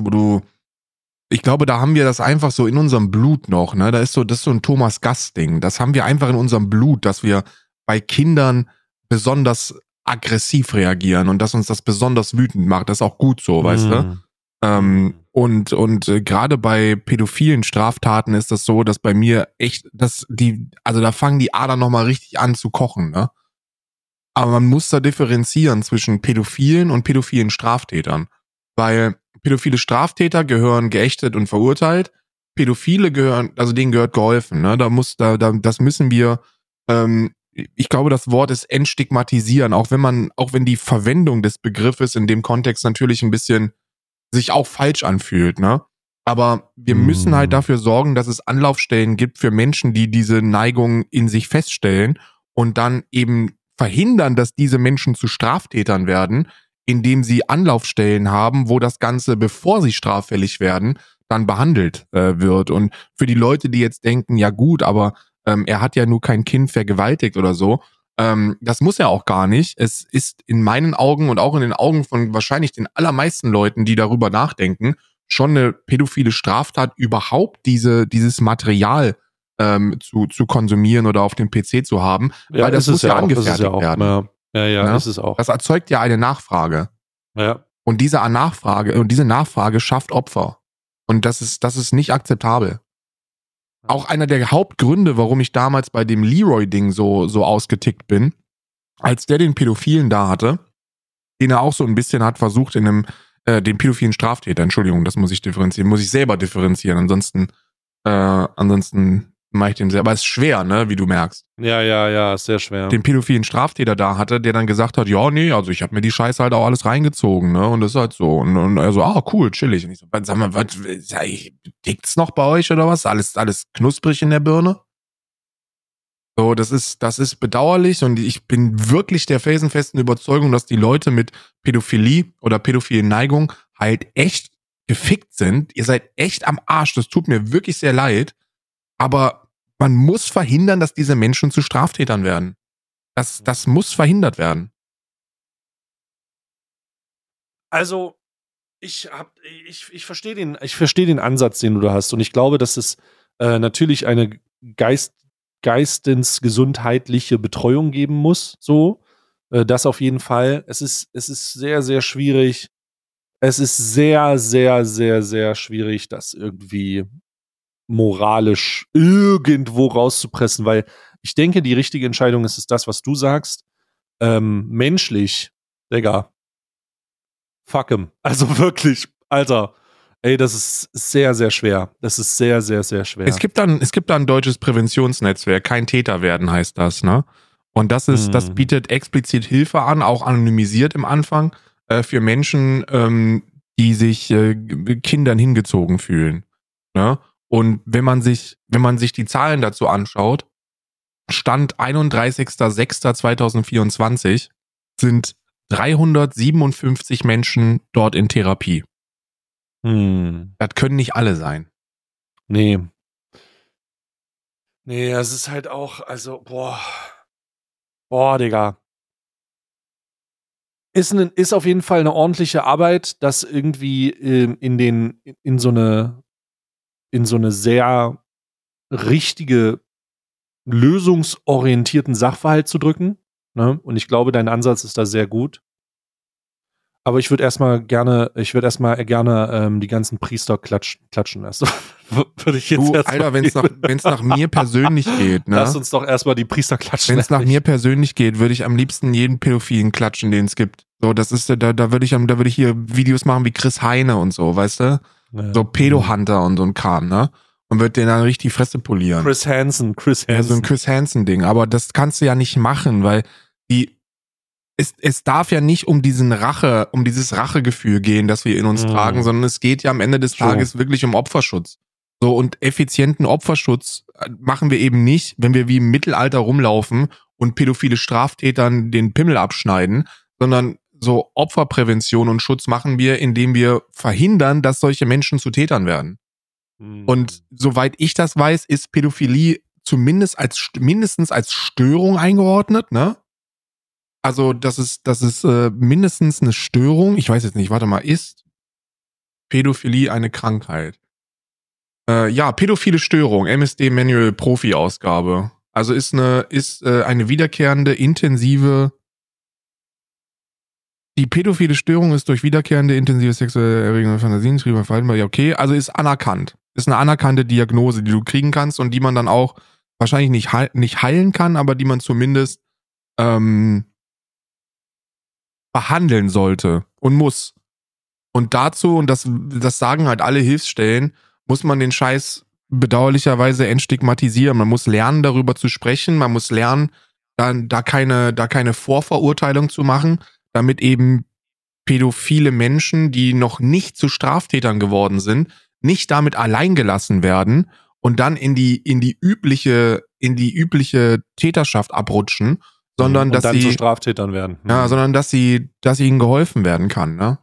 ich glaube, da haben wir das einfach so in unserem Blut noch, ne? Das ist so ein Thomas Gass-Ding. Das haben wir einfach in unserem Blut, dass wir bei Kindern besonders aggressiv reagieren und dass uns das besonders wütend macht. Das ist auch gut so, weißt du? Und gerade bei pädophilen Straftaten ist das so, dass bei mir echt, also da fangen die Adern nochmal richtig an zu kochen, ne? Aber man muss da differenzieren zwischen Pädophilen und pädophilen Straftätern. Weil pädophile Straftäter gehören geächtet und verurteilt. Pädophile denen gehört geholfen, ne? Das müssen wir, ich glaube, das Wort ist entstigmatisieren, auch wenn die Verwendung des Begriffes in dem Kontext natürlich ein bisschen sich auch falsch anfühlt, ne? Aber wir müssen halt dafür sorgen, dass es Anlaufstellen gibt für Menschen, die diese Neigung in sich feststellen und dann eben verhindern, dass diese Menschen zu Straftätern werden, indem sie Anlaufstellen haben, wo das Ganze, bevor sie straffällig werden, dann behandelt wird. Und für die Leute, die jetzt denken, ja gut, aber er hat ja nur kein Kind vergewaltigt oder so, das muss er auch gar nicht. Es ist in meinen Augen und auch in den Augen von wahrscheinlich den allermeisten Leuten, die darüber nachdenken, schon eine pädophile Straftat, überhaupt dieses Material zu konsumieren oder auf dem PC zu haben, ja, weil das muss ja angefertigt werden. Ja, ist es auch. Das erzeugt ja eine Nachfrage. Ja. Und diese Nachfrage schafft Opfer. Und das ist nicht akzeptabel. Auch einer der Hauptgründe, warum ich damals bei dem Leroy-Ding so ausgetickt bin, als der den Pädophilen da hatte, den er auch so ein bisschen hat versucht den pädophilen Straftäter, Entschuldigung, das muss ich differenzieren, muss ich selber differenzieren, ansonsten mache ich den sehr, aber es ist schwer, ne, wie du merkst. Ja, ist sehr schwer. Den pädophilen Straftäter da hatte, der dann gesagt hat, ja, nee, also ich habe mir die Scheiße halt auch alles reingezogen, ne, und das ist halt so. Und er so, cool, chillig. Und ich so, sag mal, was, dickt's noch bei euch oder was? Alles knusprig in der Birne? So, das ist bedauerlich und ich bin wirklich der felsenfesten Überzeugung, dass die Leute mit Pädophilie oder pädophilen Neigung halt echt gefickt sind. Ihr seid echt am Arsch, das tut mir wirklich sehr leid, aber man muss verhindern, dass diese Menschen zu Straftätern werden. Das muss verhindert werden. Also, ich verstehe den Ansatz, den du da hast und ich glaube, dass es natürlich eine geistesgesundheitliche Betreuung geben muss, so. Das auf jeden Fall. Es ist sehr, sehr schwierig. Es ist sehr, sehr, sehr, sehr schwierig, das irgendwie moralisch irgendwo rauszupressen, weil ich denke, die richtige Entscheidung ist das, was du sagst. Menschlich, Digga, fuck him. Also wirklich, Alter, ey, das ist sehr, sehr schwer. Das ist sehr, sehr, sehr schwer. Es gibt da ein deutsches Präventionsnetzwerk, kein Täter werden heißt das, ne? Und das bietet explizit Hilfe an, auch anonymisiert im Anfang, für Menschen, die sich Kindern hingezogen fühlen, ne? Und wenn man sich die Zahlen dazu anschaut, Stand 31.06.2024 sind 357 Menschen dort in Therapie. Das können nicht alle sein. Nee, es ist halt auch, also, boah, Digga. Ist auf jeden Fall eine ordentliche Arbeit, das irgendwie in so eine sehr richtige, lösungsorientierten Sachverhalt zu drücken, ne? Und ich glaube, dein Ansatz ist da sehr gut. Aber ich würde erstmal gerne die ganzen Priester klatschen lassen. Würde ich jetzt Alter, wenn's nach mir persönlich geht, ne? Lass uns doch erstmal die Priester klatschen. Wenn's nach mir persönlich geht, würde ich am liebsten jeden Pädophilen klatschen, den es gibt. So, das ist, da würde ich hier Videos machen wie Chris Heine und so, weißt du? Ja. So Pedo-Hunter und so ein Kram, ne? Und würde den dann richtig die Fresse polieren. Chris Hansen. Ja, so ein Chris Hansen-Ding. Aber das kannst du ja nicht machen, weil es darf ja nicht um dieses Rachegefühl gehen, das wir in uns tragen, sondern es geht ja am Ende des Tages wirklich um Opferschutz. So, und effizienten Opferschutz machen wir eben nicht, wenn wir wie im Mittelalter rumlaufen und pädophile Straftätern den Pimmel abschneiden, sondern so Opferprävention und Schutz machen wir, indem wir verhindern, dass solche Menschen zu Tätern werden. Und soweit ich das weiß, ist Pädophilie mindestens als Störung eingeordnet, ne? Also, das ist mindestens eine Störung. Ich weiß jetzt nicht, warte mal, ist Pädophilie eine Krankheit? Ja, pädophile Störung, MSD Manual Profi-Ausgabe. Also ist eine wiederkehrende, intensive. Die pädophile Störung ist durch wiederkehrende, intensive sexuelle erregende Fantasien, triebende Verhalten, ja, okay, also ist anerkannt. Ist eine anerkannte Diagnose, die du kriegen kannst und die man dann auch wahrscheinlich nicht heilen kann, aber die man zumindest behandeln sollte und muss. Und dazu, und das sagen halt alle Hilfsstellen, muss man den Scheiß bedauerlicherweise entstigmatisieren. Man muss lernen, darüber zu sprechen, man muss lernen, da keine Vorverurteilung zu machen, damit eben pädophile Menschen, die noch nicht zu Straftätern geworden sind, nicht damit allein gelassen werden und dann in die übliche Täterschaft abrutschen, sondern und dass dann sie zu Straftätern werden. Ja, sondern dass ihnen geholfen werden kann, ne?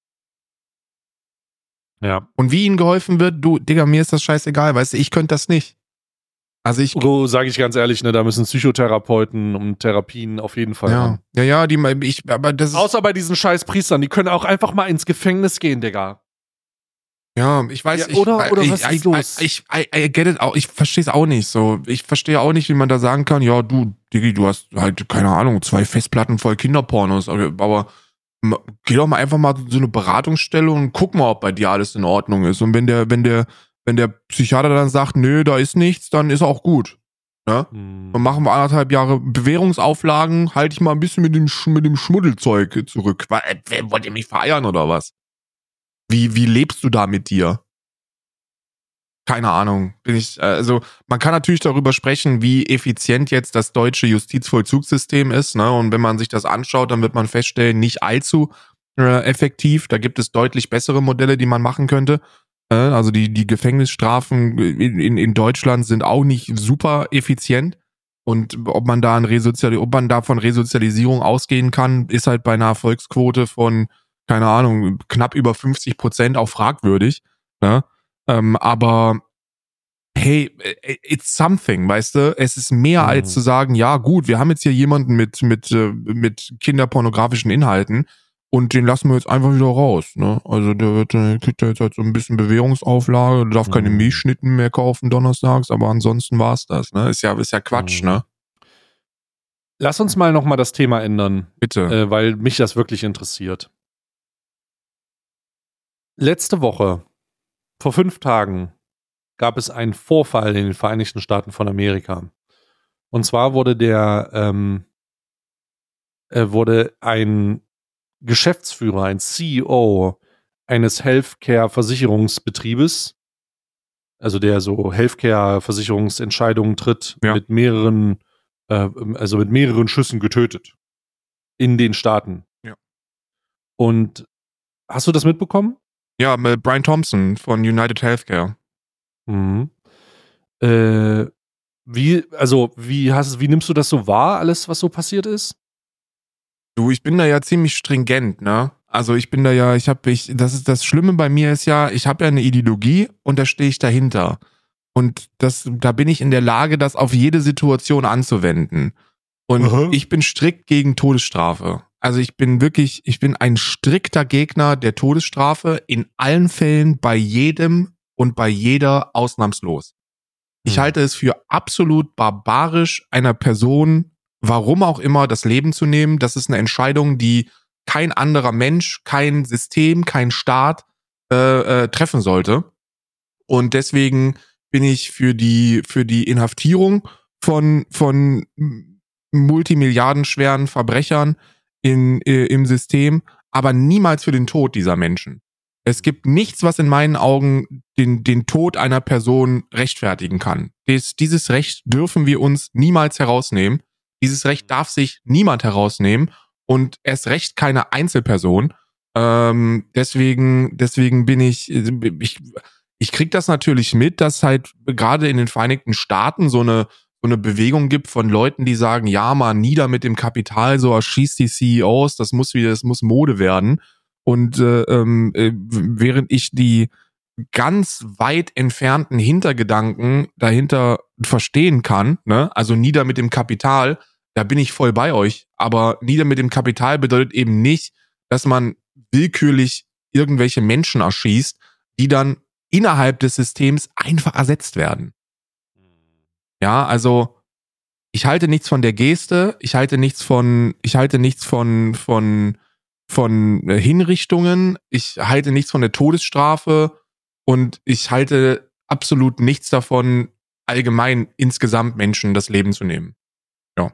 Ja. Und wie ihnen geholfen wird, Digga, mir ist das scheißegal, weißt du, ich könnte das nicht. Also sage ich ganz ehrlich, ne, da müssen Psychotherapeuten und Therapien auf jeden Fall ran. Ja, aber das ist. Außer bei diesen scheiß Priestern, die können auch einfach mal ins Gefängnis gehen, Digga. Ja, ich weiß, ja, oder was ist los? I get it auch, ich verstehe es auch nicht so. Ich verstehe auch nicht, wie man da sagen kann, ja, Diggi, du hast halt, keine Ahnung, 2 Festplatten voll Kinderpornos, aber geh doch mal einfach mal zu so eine Beratungsstelle und guck mal, ob bei dir alles in Ordnung ist. Und wenn der Psychiater dann sagt, nö, da ist nichts, dann ist auch gut. Ne? Dann machen wir 1,5 Jahre Bewährungsauflagen, halte ich mal ein bisschen mit dem Schmuddelzeug zurück. Wollt ihr mich vereiern oder was? Wie lebst du da mit dir? Keine Ahnung. Also man kann natürlich darüber sprechen, wie effizient jetzt das deutsche Justizvollzugssystem ist, ne? Und wenn man sich das anschaut, dann wird man feststellen, nicht allzu effektiv. Da gibt es deutlich bessere Modelle, die man machen könnte. Also die Gefängnisstrafen in Deutschland sind auch nicht super effizient. Und ob man da von Resozialisierung ausgehen kann, ist halt bei einer Erfolgsquote von, keine Ahnung, knapp über 50% auch fragwürdig, ne? Aber hey, it's something, weißt du? Es ist mehr als zu sagen, ja gut, wir haben jetzt hier jemanden mit kinderpornografischen Inhalten und den lassen wir jetzt einfach wieder raus, ne? Also der kriegt jetzt halt so ein bisschen Bewährungsauflage, der darf keine Milchschnitten mehr kaufen donnerstags, aber ansonsten war's das, ne? Ist ja Quatsch, ne? Lass uns mal nochmal das Thema ändern. Bitte. Weil mich das wirklich interessiert. Letzte Woche, vor 5 Tagen, gab es einen Vorfall in den Vereinigten Staaten von Amerika. Und zwar wurde ein Geschäftsführer, ein CEO eines Healthcare-Versicherungsbetriebes, also der so Healthcare-Versicherungsentscheidungen tritt, mit mehreren Schüssen getötet. In den Staaten. Ja. Und hast du das mitbekommen? Ja, mit Brian Thompson von United Healthcare. Mhm. Wie nimmst du das so wahr, alles, was so passiert ist? Du, ich bin da ja ziemlich stringent, ne? Also ich bin da ja, das ist das Schlimme bei mir ist ja, ich habe ja eine Ideologie und da stehe ich dahinter. Und da bin ich in der Lage, das auf jede Situation anzuwenden. Und ich bin strikt gegen Todesstrafe. Also ich bin ein strikter Gegner der Todesstrafe in allen Fällen, bei jedem und bei jeder ausnahmslos. Ich halte es für absolut barbarisch, einer Person, warum auch immer, das Leben zu nehmen. Das ist eine Entscheidung, die kein anderer Mensch, kein System, kein Staat treffen sollte. Und deswegen bin ich für die Inhaftierung von multimilliardenschweren Verbrechern im System, aber niemals für den Tod dieser Menschen. Es gibt nichts, was in meinen Augen den Tod einer Person rechtfertigen kann. Dieses Recht dürfen wir uns niemals herausnehmen. Dieses Recht darf sich niemand herausnehmen und erst recht keine Einzelperson. Deswegen bin ich krieg das natürlich mit, dass halt gerade in den Vereinigten Staaten so eine Bewegung gibt von Leuten, die sagen, ja, mal nieder mit dem Kapital, so erschießt die CEOs, das muss Mode werden. Und während ich die ganz weit entfernten Hintergedanken dahinter verstehen kann, ne, also nieder mit dem Kapital, da bin ich voll bei euch. Aber nieder mit dem Kapital bedeutet eben nicht, dass man willkürlich irgendwelche Menschen erschießt, die dann innerhalb des Systems einfach ersetzt werden. Ja, also ich halte nichts von der Geste, ich halte nichts von Hinrichtungen, ich halte nichts von der Todesstrafe und ich halte absolut nichts davon, allgemein insgesamt Menschen das Leben zu nehmen. Ja.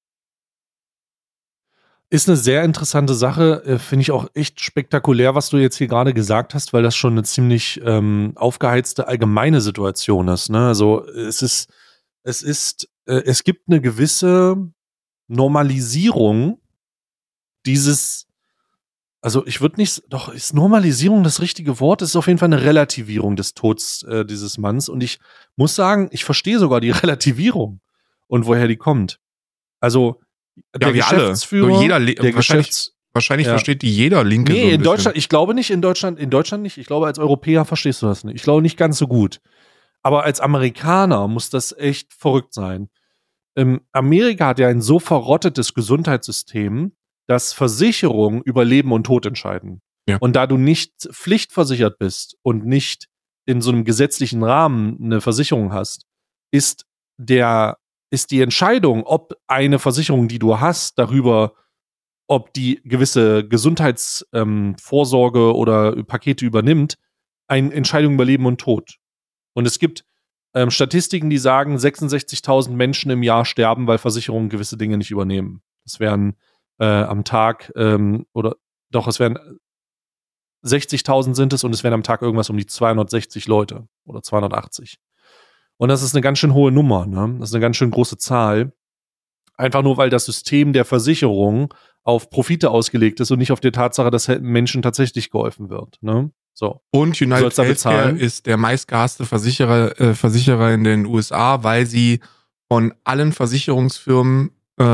Ist eine sehr interessante Sache, finde ich auch echt spektakulär, was du jetzt hier gerade gesagt hast, weil das schon eine ziemlich aufgeheizte allgemeine Situation ist. Ne? Also es gibt eine gewisse Normalisierung dieses, also ich würde nicht, doch ist Normalisierung das richtige Wort? Es ist auf jeden Fall eine Relativierung des Todes dieses Manns und ich muss sagen, ich verstehe sogar die Relativierung und woher die kommt. Also der Geschäftsführer, wahrscheinlich versteht die jeder Linke. Nee, so in Deutschland, ich glaube nicht, in Deutschland nicht. Ich glaube, als Europäer verstehst du das nicht. Ich glaube nicht ganz so gut. Aber als Amerikaner muss das echt verrückt sein. Amerika hat ja ein so verrottetes Gesundheitssystem, dass Versicherungen über Leben und Tod entscheiden. Ja. Und da du nicht pflichtversichert bist und nicht in so einem gesetzlichen Rahmen eine Versicherung hast, ist die Entscheidung, ob eine Versicherung, die du hast, darüber, ob die gewisse Gesundheitsvorsorge oder Pakete übernimmt, eine Entscheidung über Leben und Tod. Und es gibt Statistiken, die sagen, 66.000 Menschen im Jahr sterben, weil Versicherungen gewisse Dinge nicht übernehmen. Das wären am Tag es wären 60.000 sind es und es werden am Tag irgendwas um die 260 Leute oder 280. Und das ist eine ganz schön hohe Nummer, ne? Das ist eine ganz schön große Zahl. Einfach nur, weil das System der Versicherung auf Profite ausgelegt ist und nicht auf die Tatsache, dass Menschen tatsächlich geholfen wird, ne? So. Und United Healthcare ist der meistgehasste Versicherer in den USA, weil sie von allen Versicherungsfirmen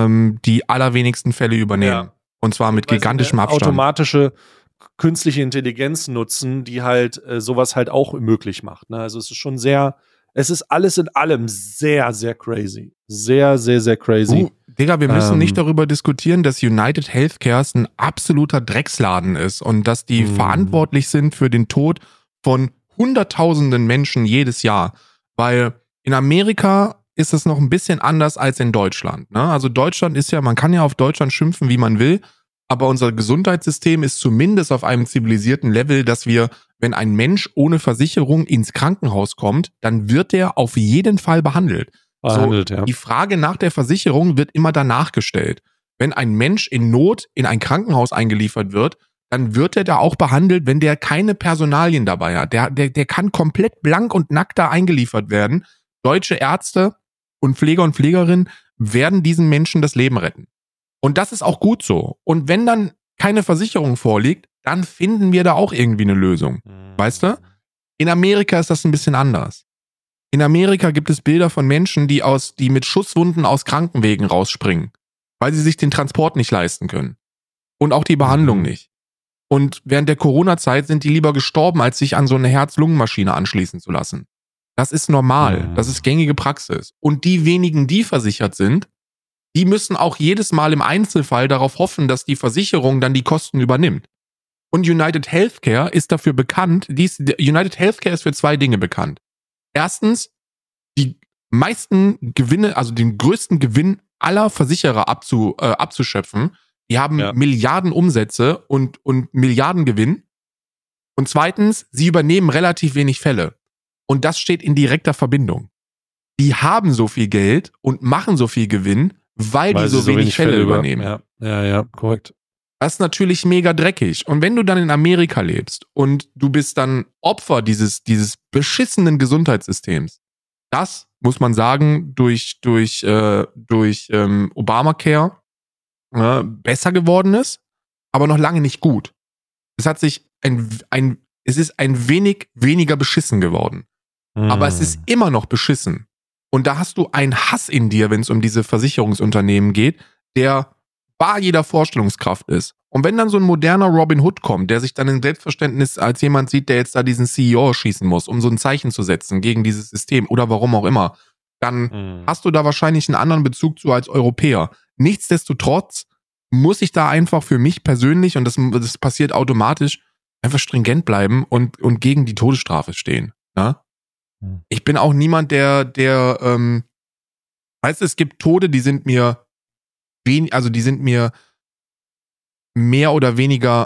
die allerwenigsten Fälle übernehmen. Ja. Und zwar mit gigantischem Abstand. Automatische künstliche Intelligenz nutzen, die halt sowas halt auch möglich macht. Ne? Also es ist schon es ist alles in allem sehr, sehr crazy. Sehr, sehr, sehr crazy. Digga, wir müssen nicht darüber diskutieren, dass United Healthcare ein absoluter Drecksladen ist und dass die verantwortlich sind für den Tod von Hunderttausenden Menschen jedes Jahr. Weil in Amerika ist es noch ein bisschen anders als in Deutschland. Ne? Also Deutschland ist ja, man kann ja auf Deutschland schimpfen, wie man will, aber unser Gesundheitssystem ist zumindest auf einem zivilisierten Level, dass wir, wenn ein Mensch ohne Versicherung ins Krankenhaus kommt, dann wird der auf jeden Fall behandelt. Ja. Die Frage nach der Versicherung wird immer danach gestellt. Wenn ein Mensch in Not in ein Krankenhaus eingeliefert wird, dann wird er da auch behandelt, wenn der keine Personalien dabei hat. Der kann komplett blank und nackt da eingeliefert werden. Deutsche Ärzte und Pfleger und Pflegerinnen werden diesen Menschen das Leben retten. Und das ist auch gut so. Und wenn dann keine Versicherung vorliegt, dann finden wir da auch irgendwie eine Lösung. Weißt du? In Amerika ist das ein bisschen anders. In Amerika gibt es Bilder von Menschen, die mit Schusswunden aus Krankenwegen rausspringen, weil sie sich den Transport nicht leisten können. Und auch die Behandlung nicht. Und während der Corona-Zeit sind die lieber gestorben, als sich an so eine Herz-Lungen-Maschine anschließen zu lassen. Das ist normal. Das ist gängige Praxis. Und die wenigen, die versichert sind, die müssen auch jedes Mal im Einzelfall darauf hoffen, dass die Versicherung dann die Kosten übernimmt. Und United Healthcare ist dafür bekannt, United Healthcare ist für 2 Dinge bekannt. Erstens, die meisten Gewinne, also den größten Gewinn aller Versicherer abzuschöpfen. Die haben Milliarden Umsätze und Milliarden Gewinn. Und zweitens, sie übernehmen relativ wenig Fälle. Und das steht in direkter Verbindung. Die haben so viel Geld und machen so viel Gewinn, weil die so wenig Fälle übernehmen. Ja, korrekt. Das ist natürlich mega dreckig. Und wenn du dann in Amerika lebst und du bist dann Opfer dieses beschissenen Gesundheitssystems, das, muss man sagen, durch Obamacare besser geworden ist, aber noch lange nicht gut. Es hat sich es ist ein wenig weniger beschissen geworden. Aber es ist immer noch beschissen. Und da hast du einen Hass in dir, wenn es um diese Versicherungsunternehmen geht, der bar jeder Vorstellungskraft ist. Und wenn dann so ein moderner Robin Hood kommt, der sich dann in Selbstverständnis als jemand sieht, der jetzt da diesen CEO schießen muss, um so ein Zeichen zu setzen gegen dieses System oder warum auch immer, dann hast du da wahrscheinlich einen anderen Bezug zu als Europäer. Nichtsdestotrotz muss ich da einfach für mich persönlich, und das passiert automatisch, einfach stringent bleiben und gegen die Todesstrafe stehen. Ja? Ich bin auch niemand, der weißt du, es gibt Tode, die sind mir mehr oder weniger,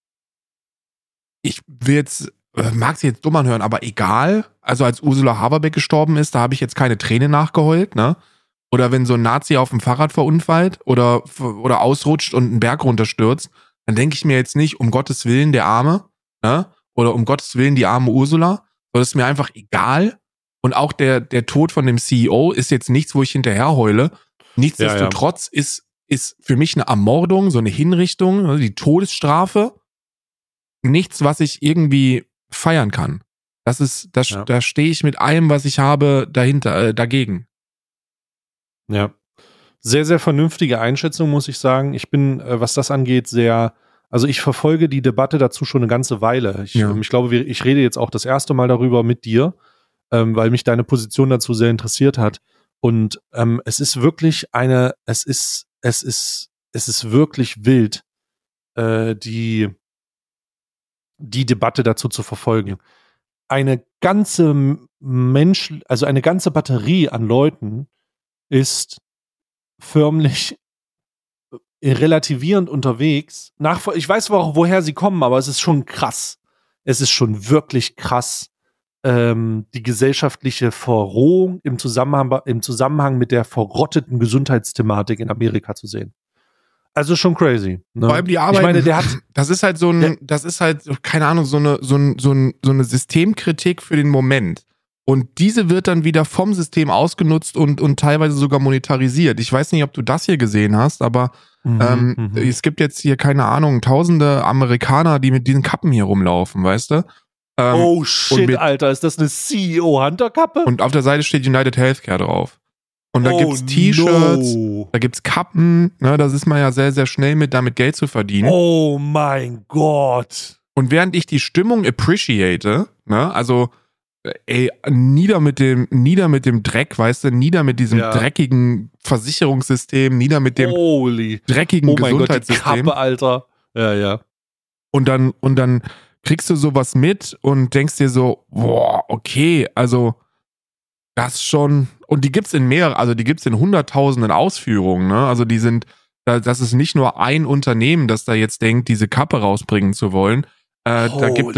ich will jetzt, mag sie jetzt dumm anhören, aber egal. Also als Ursula Haberbeck gestorben ist, da habe ich jetzt keine Träne nachgeheult, ne? Oder wenn so ein Nazi auf dem Fahrrad verunfallt oder ausrutscht und einen Berg runterstürzt, dann denke ich mir jetzt nicht, um Gottes Willen der Arme, ne? Oder um Gottes Willen die arme Ursula. Das ist mir einfach egal. Und auch der Tod von dem CEO ist jetzt nichts, wo ich hinterher heule. Nichtsdestotrotz ist für mich eine Ermordung, so eine Hinrichtung, also die Todesstrafe, nichts, was ich irgendwie feiern kann. Da stehe ich mit allem, was ich habe, dagegen. Ja. Sehr, sehr vernünftige Einschätzung, muss ich sagen. Ich bin, was das angeht, also ich verfolge die Debatte dazu schon eine ganze Weile. Ich glaube, ich rede jetzt auch das erste Mal darüber mit dir, weil mich deine Position dazu sehr interessiert hat. Und es ist wirklich es ist wirklich wild, die Debatte dazu zu verfolgen. Eine ganze eine ganze Batterie an Leuten ist förmlich relativierend unterwegs. Ich weiß auch, woher sie kommen, aber es ist schon krass. Es ist schon wirklich krass, die gesellschaftliche Verrohung im Zusammenhang mit der verrotteten Gesundheitsthematik in Amerika zu sehen. Also schon crazy. Ne? Vor allem die Arbeit. Ich meine, der hat. Das ist halt keine Ahnung, so eine Systemkritik für den Moment. Und diese wird dann wieder vom System ausgenutzt und teilweise sogar monetarisiert. Ich weiß nicht, ob du das hier gesehen hast, aber es gibt jetzt hier, keine Ahnung, tausende Amerikaner, die mit diesen Kappen hier rumlaufen, weißt du? Oh shit, Alter, ist das eine CEO-Hunter-Kappe? Und auf der Seite steht United Healthcare drauf. Und da gibt's T-Shirts, da gibt's Kappen, ne, das ist man ja sehr, sehr schnell damit Geld zu verdienen. Oh mein Gott. Und während ich die Stimmung appreciate, ne, also ey, nieder mit dem Dreck, weißt du, nieder mit diesem dreckigen Versicherungssystem, nieder mit dem dreckigen Gesundheitssystem. Gott, die Kappe, Alter. Ja. Und dann kriegst du sowas mit und denkst dir so, boah, okay, also das schon, und die gibt's in hunderttausenden Ausführungen, ne? Also das ist nicht nur ein Unternehmen, das da jetzt denkt, diese Kappe rausbringen zu wollen. Da gibt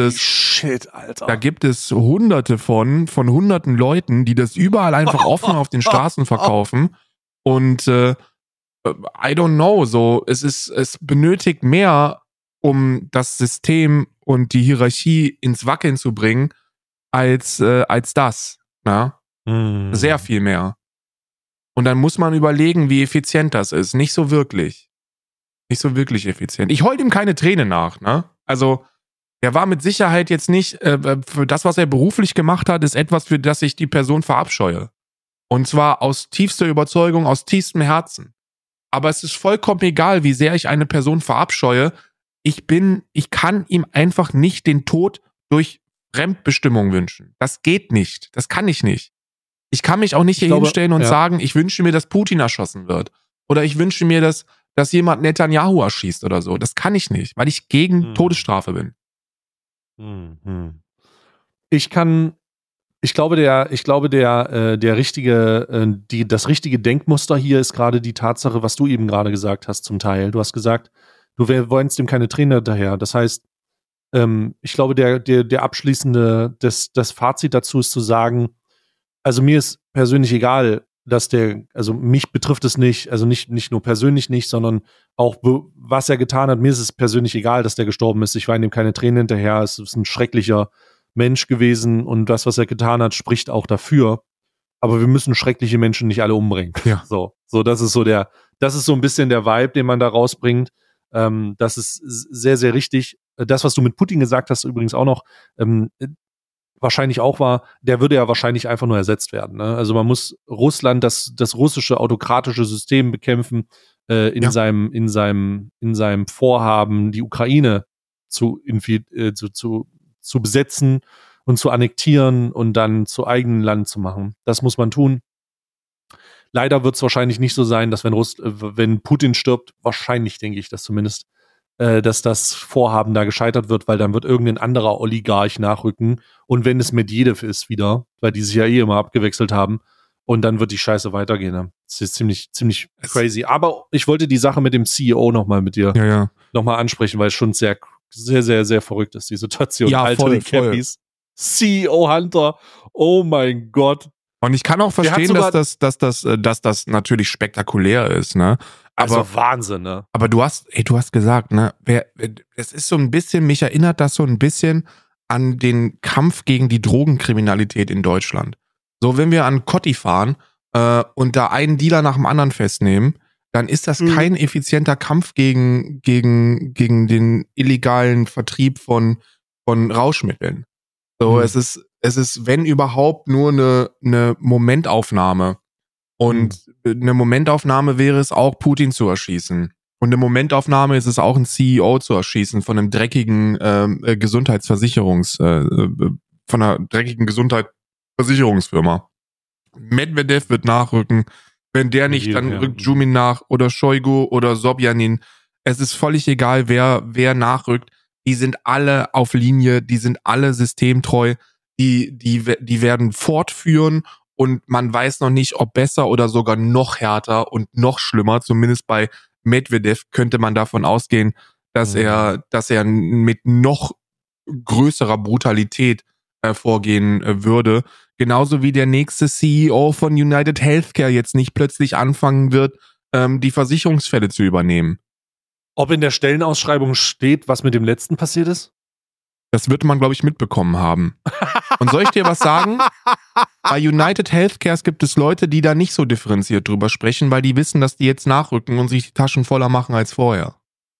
es hunderte von hunderten Leuten, die das überall einfach offen auf den Straßen verkaufen. Und I don't know, so, es benötigt mehr, um das System und die Hierarchie ins Wackeln zu bringen, als das, ne? Sehr viel mehr. Und dann muss man überlegen, wie effizient das ist. Nicht so wirklich effizient. Ich heul ihm keine Träne nach, ne? Also, er war mit Sicherheit jetzt nicht, für das, was er beruflich gemacht hat, ist etwas, für das ich die Person verabscheue. Und zwar aus tiefster Überzeugung, aus tiefstem Herzen. Aber es ist vollkommen egal, wie sehr ich eine Person verabscheue. Ich kann ihm einfach nicht den Tod durch Fremdbestimmung wünschen. Das geht nicht. Das kann ich nicht. Ich kann mich auch nicht hier hinstellen und sagen, ich wünsche mir, dass Putin erschossen wird. Oder ich wünsche mir, dass jemand Netanyahu erschießt oder so. Das kann ich nicht, weil ich gegen Todesstrafe bin. Ich glaube, das richtige Denkmuster hier ist gerade die Tatsache, was du eben gerade gesagt hast zum Teil. Du hast gesagt, du wolltest dem keine Träne hinterher. Das heißt, ich glaube, der abschließende, das Fazit dazu ist zu sagen, also mir ist persönlich egal, also mich betrifft es nicht, also nicht nur persönlich nicht, sondern auch, was er getan hat. Mir ist es persönlich egal, dass der gestorben ist. Ich weine ihm keine Tränen hinterher. Es ist ein schrecklicher Mensch gewesen und das, was er getan hat, spricht auch dafür. Aber wir müssen schreckliche Menschen nicht alle umbringen. Ja. So, das ist so ein bisschen der Vibe, den man da rausbringt. Das ist sehr, sehr richtig. Das, was du mit Putin gesagt hast, übrigens auch noch, wahrscheinlich auch war, der würde ja wahrscheinlich einfach nur ersetzt werden. Ne? Also man muss Russland, das russische autokratische System bekämpfen, in seinem Vorhaben, die Ukraine zu besetzen und zu annektieren und dann zu eigenem Land zu machen. Das muss man tun. Leider wird es wahrscheinlich nicht so sein, dass wenn Putin stirbt, wahrscheinlich denke ich das zumindest, dass das Vorhaben da gescheitert wird, weil dann wird irgendein anderer Oligarch nachrücken und wenn es Medvedev ist wieder, weil die sich ja immer abgewechselt haben und dann wird die Scheiße weitergehen. Ne? Das ist ziemlich crazy. Aber ich wollte die Sache mit dem CEO nochmal mit dir nochmal ansprechen, weil es schon sehr, sehr, sehr, sehr verrückt ist, die Situation. Ja, voll. CEO Hunter, oh mein Gott. Und ich kann auch verstehen, dass das natürlich spektakulär ist, ne? Also Wahnsinn, ne? Aber du hast gesagt, ne? Es ist so ein bisschen, mich erinnert das so ein bisschen an den Kampf gegen die Drogenkriminalität in Deutschland. So, wenn wir an Kotti fahren und da einen Dealer nach dem anderen festnehmen, dann ist das kein effizienter Kampf gegen den illegalen Vertrieb von Rauschmitteln. So, es ist, wenn überhaupt, nur eine Momentaufnahme. Und eine Momentaufnahme wäre es auch, Putin zu erschießen. Und eine Momentaufnahme ist es auch, einen CEO zu erschießen von einem dreckigen von einer dreckigen Gesundheitsversicherungsfirma. Medvedev wird nachrücken. Wenn der nicht, dann rückt Jumin nach oder Shoigu oder Sobjanin. Es ist völlig egal, wer nachrückt. Die sind alle auf Linie, die sind alle systemtreu, die werden fortführen und man weiß noch nicht, ob besser oder sogar noch härter und noch schlimmer. Zumindest bei Medvedev könnte man davon ausgehen, dass er mit noch größerer Brutalität vorgehen würde. Genauso wie der nächste CEO von United Healthcare jetzt nicht plötzlich anfangen wird, die Versicherungsfälle zu übernehmen. Ob in der Stellenausschreibung steht, was mit dem letzten passiert ist? Das wird man, glaube ich, mitbekommen haben. Und soll ich dir was sagen? Bei United Healthcare gibt es Leute, die da nicht so differenziert drüber sprechen, weil die wissen, dass die jetzt nachrücken und sich die Taschen voller machen als vorher.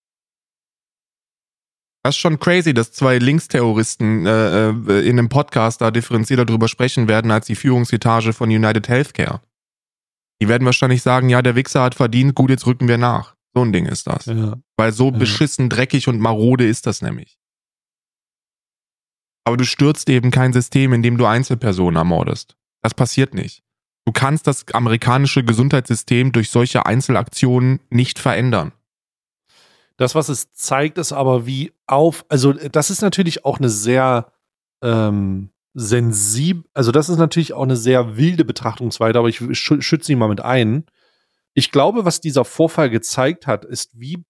Das ist schon crazy, dass 2 Linksterroristen in einem Podcast da differenzierter drüber sprechen werden als die Führungsetage von United Healthcare. Die werden wahrscheinlich sagen, ja, der Wichser hat verdient, gut, jetzt rücken wir nach. So ein Ding ist das. Ja. Weil so beschissen, dreckig und marode ist das nämlich. Aber du stürzt eben kein System, in dem du Einzelpersonen ermordest. Das passiert nicht. Du kannst das amerikanische Gesundheitssystem durch solche Einzelaktionen nicht verändern. Das, was es zeigt, ist aber also das ist natürlich auch eine sehr also das ist natürlich auch eine sehr wilde Betrachtungsweise, aber ich schütze sie mal mit ein. Ich glaube, was dieser Vorfall gezeigt hat, ist, wie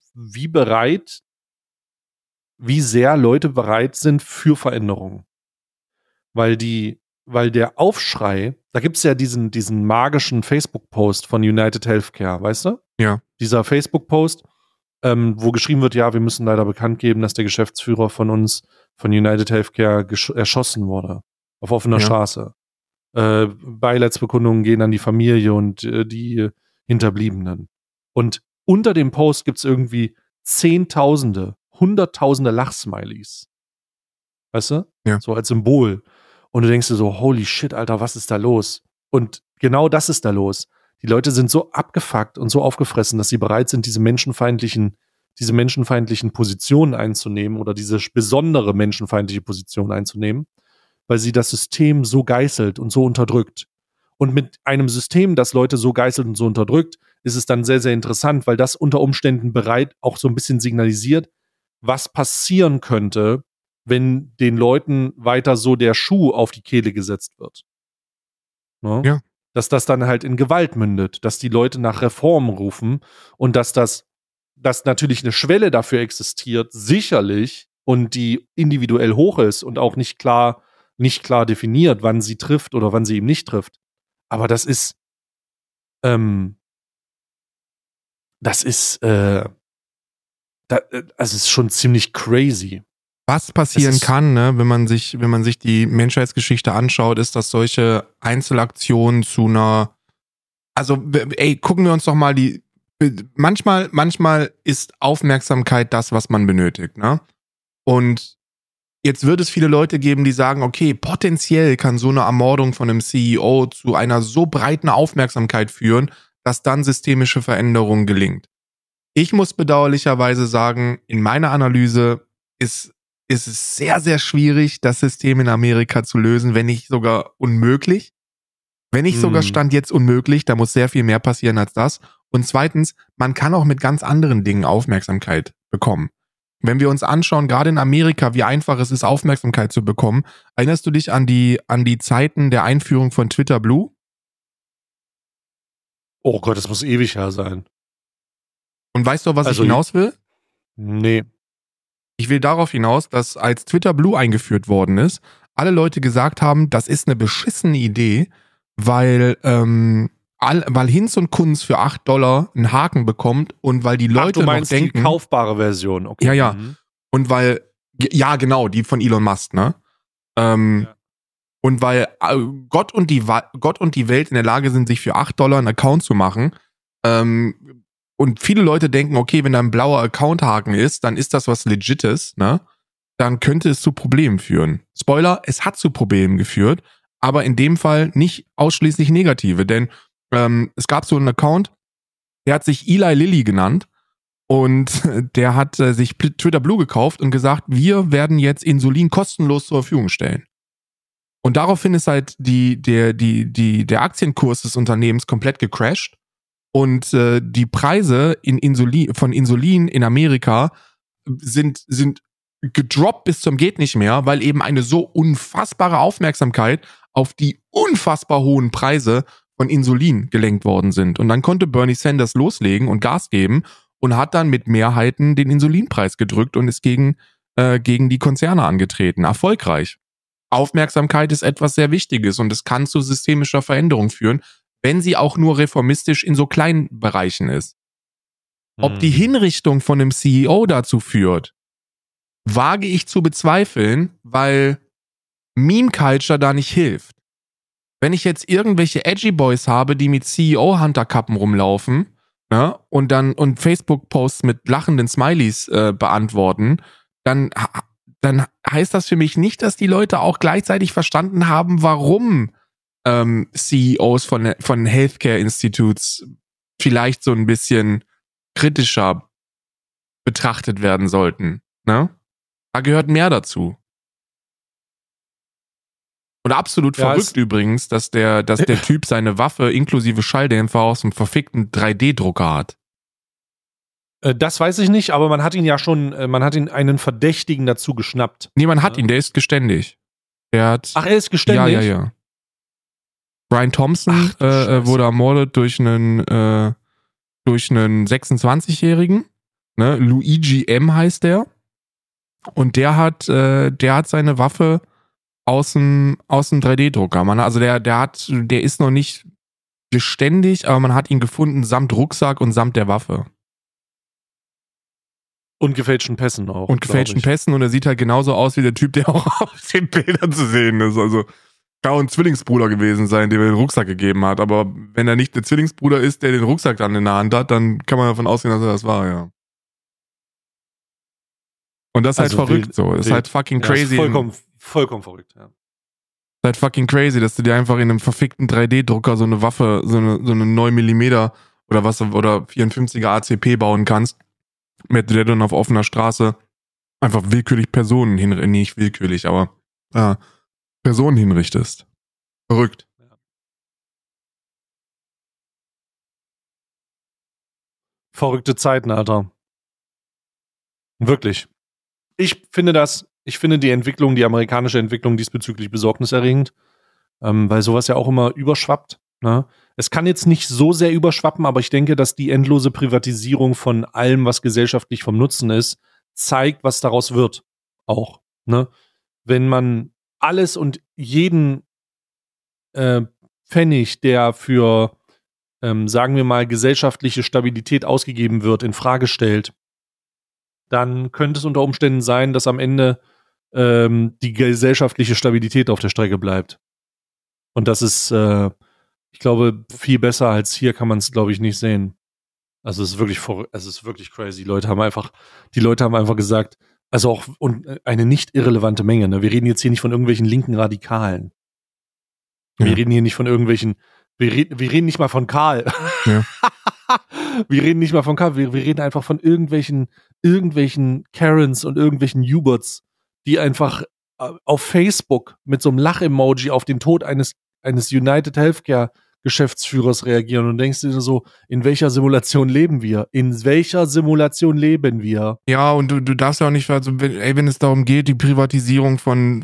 sehr Leute bereit sind für Veränderungen. Weil der Aufschrei, da gibt es ja diesen magischen Facebook-Post von United Healthcare, weißt du? Ja. Dieser Facebook-Post, wo geschrieben wird, ja, wir müssen leider bekannt geben, dass der Geschäftsführer von uns, von United Healthcare, erschossen wurde. Auf offener Straße. Beileidsbekundungen gehen an die Familie und die Hinterbliebenen. Und unter dem Post gibt es irgendwie Zehntausende, Hunderttausende Lachsmilies. Weißt du? Ja. So als Symbol. Und du denkst dir so, holy shit, Alter, was ist da los? Und genau das ist da los. Die Leute sind so abgefuckt und so aufgefressen, dass sie bereit sind, diese menschenfeindlichen Positionen einzunehmen oder diese besondere menschenfeindliche Position einzunehmen, weil sie das System so geißelt und so unterdrückt. Und mit einem System, das Leute so geißelt und so unterdrückt, ist es dann sehr, sehr interessant, weil das unter Umständen auch so ein bisschen signalisiert, was passieren könnte, wenn den Leuten weiter so der Schuh auf die Kehle gesetzt wird. Ne? Ja. Dass das dann halt in Gewalt mündet, dass die Leute nach Reformen rufen und dass natürlich eine Schwelle dafür existiert, sicherlich, und die individuell hoch ist und auch nicht klar definiert, wann sie trifft oder wann sie eben nicht trifft. Aber das ist ist schon ziemlich crazy. Was passieren kann, ne, wenn man sich die Menschheitsgeschichte anschaut, ist, dass solche Einzelaktionen zu einer, also, gucken wir uns doch mal manchmal ist Aufmerksamkeit das, was man benötigt, ne? Und jetzt wird es viele Leute geben, die sagen, okay, potenziell kann so eine Ermordung von einem CEO zu einer so breiten Aufmerksamkeit führen, dass dann systemische Veränderung gelingt. Ich muss bedauerlicherweise sagen, in meiner Analyse ist es sehr, sehr schwierig, das System in Amerika zu lösen, wenn nicht sogar unmöglich. Wenn nicht sogar Stand jetzt unmöglich, da muss sehr viel mehr passieren als das. Und zweitens, man kann auch mit ganz anderen Dingen Aufmerksamkeit bekommen. Wenn wir uns anschauen, gerade in Amerika, wie einfach es ist, Aufmerksamkeit zu bekommen, erinnerst du dich an die Zeiten der Einführung von Twitter Blue? Oh Gott, das muss ewig her sein. Und weißt du, was ich hinaus will? Nee. Ich will darauf hinaus, dass als Twitter Blue eingeführt worden ist, alle Leute gesagt haben, das ist eine beschissene Idee, weil Hinz und Kunz für $8 einen Haken bekommt und weil die Leute noch denken, die kaufbare Version, okay. Ja. Und weil, ja genau, die von Elon Musk, ne? Und weil Gott und die Welt in der Lage sind, sich für $8 einen Account zu machen, und viele Leute denken, okay, wenn da ein blauer Account-Haken ist, dann ist das was Legites, ne? Dann könnte es zu Problemen führen. Spoiler, es hat zu Problemen geführt, aber in dem Fall nicht ausschließlich negative, denn es gab so einen Account, der hat sich Eli Lilly genannt und der hat sich Twitter Blue gekauft und gesagt, wir werden jetzt Insulin kostenlos zur Verfügung stellen. Und daraufhin ist halt der Aktienkurs des Unternehmens komplett gecrashed. Und die Preise von Insulin in Amerika sind gedroppt bis zum geht nicht mehr, weil eben eine so unfassbare Aufmerksamkeit auf die unfassbar hohen Preise von Insulin gelenkt worden sind. Und dann konnte Bernie Sanders loslegen und Gas geben und hat dann mit Mehrheiten den Insulinpreis gedrückt und ist gegen die Konzerne angetreten. Erfolgreich. Aufmerksamkeit ist etwas sehr Wichtiges und es kann zu systemischer Veränderung führen, wenn sie auch nur reformistisch in so kleinen Bereichen ist. Ob die Hinrichtung von einem CEO dazu führt, wage ich zu bezweifeln, weil Meme-Culture da nicht hilft. Wenn ich jetzt irgendwelche Edgy Boys habe, die mit CEO-Hunter-Kappen rumlaufen, ne, und Facebook-Posts mit lachenden Smileys beantworten, dann heißt das für mich nicht, dass die Leute auch gleichzeitig verstanden haben, warum CEOs von Healthcare Institutes vielleicht so ein bisschen kritischer betrachtet werden sollten. Ne? Da gehört mehr dazu. Und absolut verrückt übrigens, dass der Typ seine Waffe inklusive Schalldämpfer aus einem verfickten 3D-Drucker hat. Das weiß ich nicht, aber man hat ihn ja schon, einen Verdächtigen dazu geschnappt. Nee, man hat ihn, der ist geständig. Er ist geständig? Ja. Brian Thompson wurde ermordet durch einen 26-Jährigen. Ne? Luigi M. heißt der. Und der hat seine Waffe aus dem 3D-Drucker. Also der ist noch nicht geständig, aber man hat ihn gefunden samt Rucksack und samt der Waffe. Und gefälschten Pässen auch. Und gefälschten Pässen, und er sieht halt genauso aus wie der Typ, der auch auf den Bildern zu sehen ist. Also kann auch ein Zwillingsbruder gewesen sein, dem er den Rucksack gegeben hat. Aber wenn er nicht der Zwillingsbruder ist, der den Rucksack dann in der Hand hat, dann kann man davon ausgehen, dass er das war, ja. Und das ist halt verrückt so. Das ist halt fucking crazy. Ist vollkommen verrückt, ja. Das ist halt fucking crazy, dass du dir einfach in einem verfickten 3D-Drucker so eine Waffe, so eine 9mm oder 54er ACP bauen kannst, mit der du dann auf offener Straße einfach willkürlich Personen nicht willkürlich, aber Personen hinrichtest. Verrückt. Verrückte Zeiten, Alter. Wirklich. Ich finde die amerikanische Entwicklung diesbezüglich besorgniserregend, weil sowas ja auch immer überschwappt. Ne? Es kann jetzt nicht so sehr überschwappen, aber ich denke, dass die endlose Privatisierung von allem, was gesellschaftlich vom Nutzen ist, zeigt, was daraus wird. Auch. Ne? Wenn man alles und jeden Pfennig, der für, sagen wir mal, gesellschaftliche Stabilität ausgegeben wird, in Frage stellt, dann könnte es unter Umständen sein, dass am Ende die gesellschaftliche Stabilität auf der Strecke bleibt. Und das ist, ich glaube, viel besser als hier kann man es, glaube ich, nicht sehen. Also es ist wirklich crazy. Die Leute haben einfach gesagt, also auch und eine nicht irrelevante Menge. Ne? Wir reden jetzt hier nicht von irgendwelchen linken Radikalen. Ja. Wir reden hier nicht von irgendwelchen, wir reden nicht mal von Karl. Ja. Wir reden nicht mal von Karl, wir reden einfach von irgendwelchen Karens und irgendwelchen Huberts, die einfach auf Facebook mit so einem Lach-Emoji auf den Tod eines United Healthcare Geschäftsführers reagieren und denkst dir so, in welcher Simulation leben wir? In welcher Simulation leben wir? Ja, und du darfst ja auch nicht, also wenn es darum geht, die Privatisierung von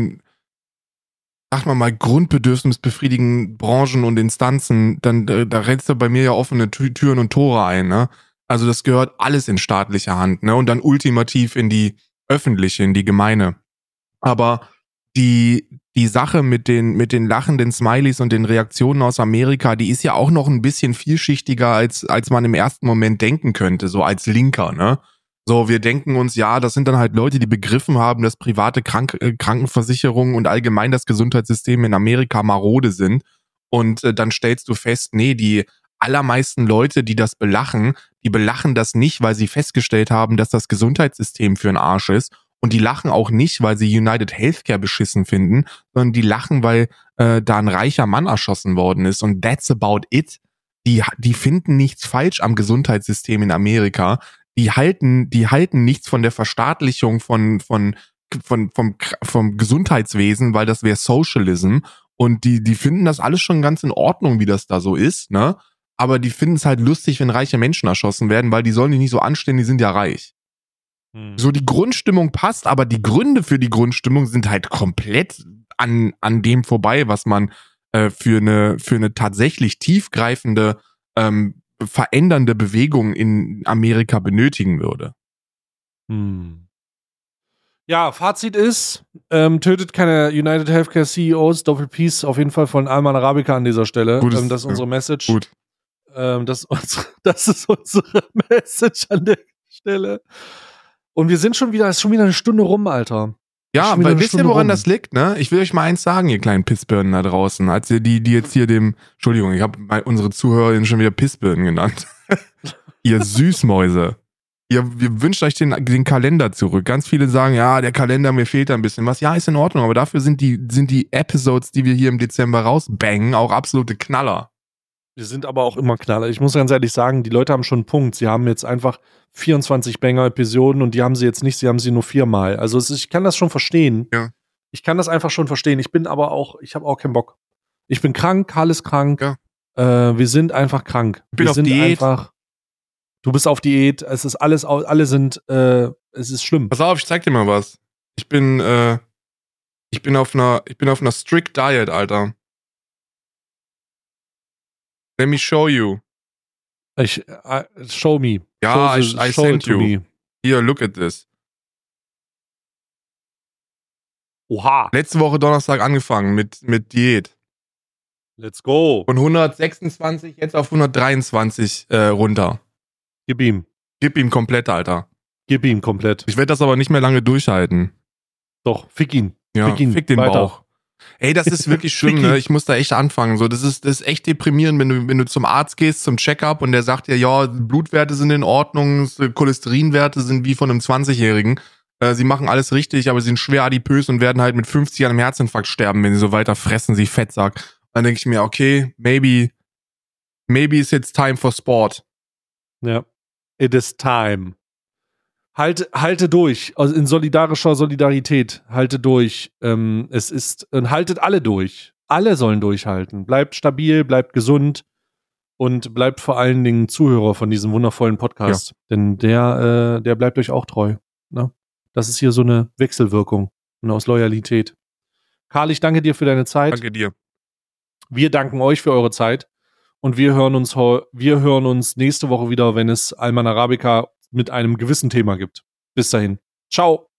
sag mal, grundbedürfnisbefriedigenden Branchen und Instanzen, dann da rennst du bei mir ja offene Türen und Tore ein, ne? Also das gehört alles in staatlicher Hand, ne? Und dann ultimativ in die öffentliche, in die gemeine. Aber die Sache mit den lachenden Smileys und den Reaktionen aus Amerika, die ist ja auch noch ein bisschen vielschichtiger, als man im ersten Moment denken könnte, so als Linker, ne? So, wir denken uns, ja, das sind dann halt Leute, die begriffen haben, dass private Krankenversicherungen und allgemein das Gesundheitssystem in Amerika marode sind. Und dann stellst du fest, nee, die allermeisten Leute, die das belachen, die belachen das nicht, weil sie festgestellt haben, dass das Gesundheitssystem für einen Arsch ist. Und die lachen auch nicht, weil sie United Healthcare beschissen finden, sondern die lachen, weil da ein reicher Mann erschossen worden ist. Und that's about it. Die finden nichts falsch am Gesundheitssystem in Amerika. Die halten nichts von der Verstaatlichung vom Gesundheitswesen, weil das wäre Socialism. Und die finden das alles schon ganz in Ordnung, wie das da so ist, ne? Aber die finden es halt lustig, wenn reiche Menschen erschossen werden, weil die sollen nicht so anstellen, die sind ja reich. So, die Grundstimmung passt, aber die Gründe für die Grundstimmung sind halt komplett an dem vorbei, was man für eine tatsächlich tiefgreifende verändernde Bewegung in Amerika benötigen würde. Ja, Fazit ist, tötet keine United Healthcare CEOs, Doppel-Peace auf jeden Fall von Alman Arabica an dieser Stelle. Das ist unsere Message. Gut. Das ist unsere Message an der Stelle. Und es ist schon wieder eine Stunde rum, Alter. Ja, weil wisst ihr, woran das liegt, ne? Ich will euch mal eins sagen, ihr kleinen Pissbirnen da draußen, als ihr die jetzt hier Entschuldigung, ich habe unsere Zuhörerinnen schon wieder Pissbirnen genannt. Ihr Süßmäuse. Ihr wünscht euch den Kalender zurück. Ganz viele sagen, ja, der Kalender, mir fehlt da ein bisschen was. Ja, ist in Ordnung, aber dafür sind die Episodes, die wir hier im Dezember rausbangen, auch absolute Knaller. Wir sind aber auch immer Knaller. Ich muss ganz ehrlich sagen, die Leute haben schon einen Punkt. Sie haben jetzt einfach 24 Banger-Episoden und die haben sie jetzt nicht, sie haben sie nur 4-mal. Also ich kann das schon verstehen. Ja. Ich kann das einfach schon verstehen. Ich habe auch keinen Bock. Ich bin krank, Karl ist krank. Ja. Wir sind einfach krank. Ich bin auf Diät. Du bist auf Diät. Es ist es ist schlimm. Pass auf, ich zeig dir mal was. Ich bin auf einer strict Diet, Alter. Let me show you. Show me. Ja, I sent you. Me. Here, look at this. Oha. Letzte Woche Donnerstag angefangen mit Diät. Let's go. Von 126 jetzt auf 123 runter. Gib ihm komplett, Alter. Gib ihm komplett. Ich werde das aber nicht mehr lange durchhalten. Doch, fick ihn. Ja, fick den weiter. Bauch. Ey, das ist wirklich schlimm, ne? Ich muss da echt anfangen. So, das ist echt deprimierend, wenn du zum Arzt gehst, zum Check-up und der sagt dir, ja, Blutwerte sind in Ordnung, Cholesterinwerte sind wie von einem 20-Jährigen. Sie machen alles richtig, aber sie sind schwer adipös und werden halt mit 50 an einem Herzinfarkt sterben, wenn sie so weiter fressen, sie Fettsack. Dann denke ich mir, okay, maybe it's jetzt time for sport. Ja. It is time. Halte durch, also in solidarischer Solidarität, halte durch. Haltet alle durch. Alle sollen durchhalten. Bleibt stabil, bleibt gesund und bleibt vor allen Dingen Zuhörer von diesem wundervollen Podcast. Ja. Denn der bleibt euch auch treu. Ne? Das ist hier so eine Wechselwirkung aus Loyalität. Karl, ich danke dir für deine Zeit. Danke dir. Wir danken euch für eure Zeit und wir hören uns nächste Woche wieder, wenn es Alman Arabica mit einem gewissen Thema gibt. Bis dahin. Ciao.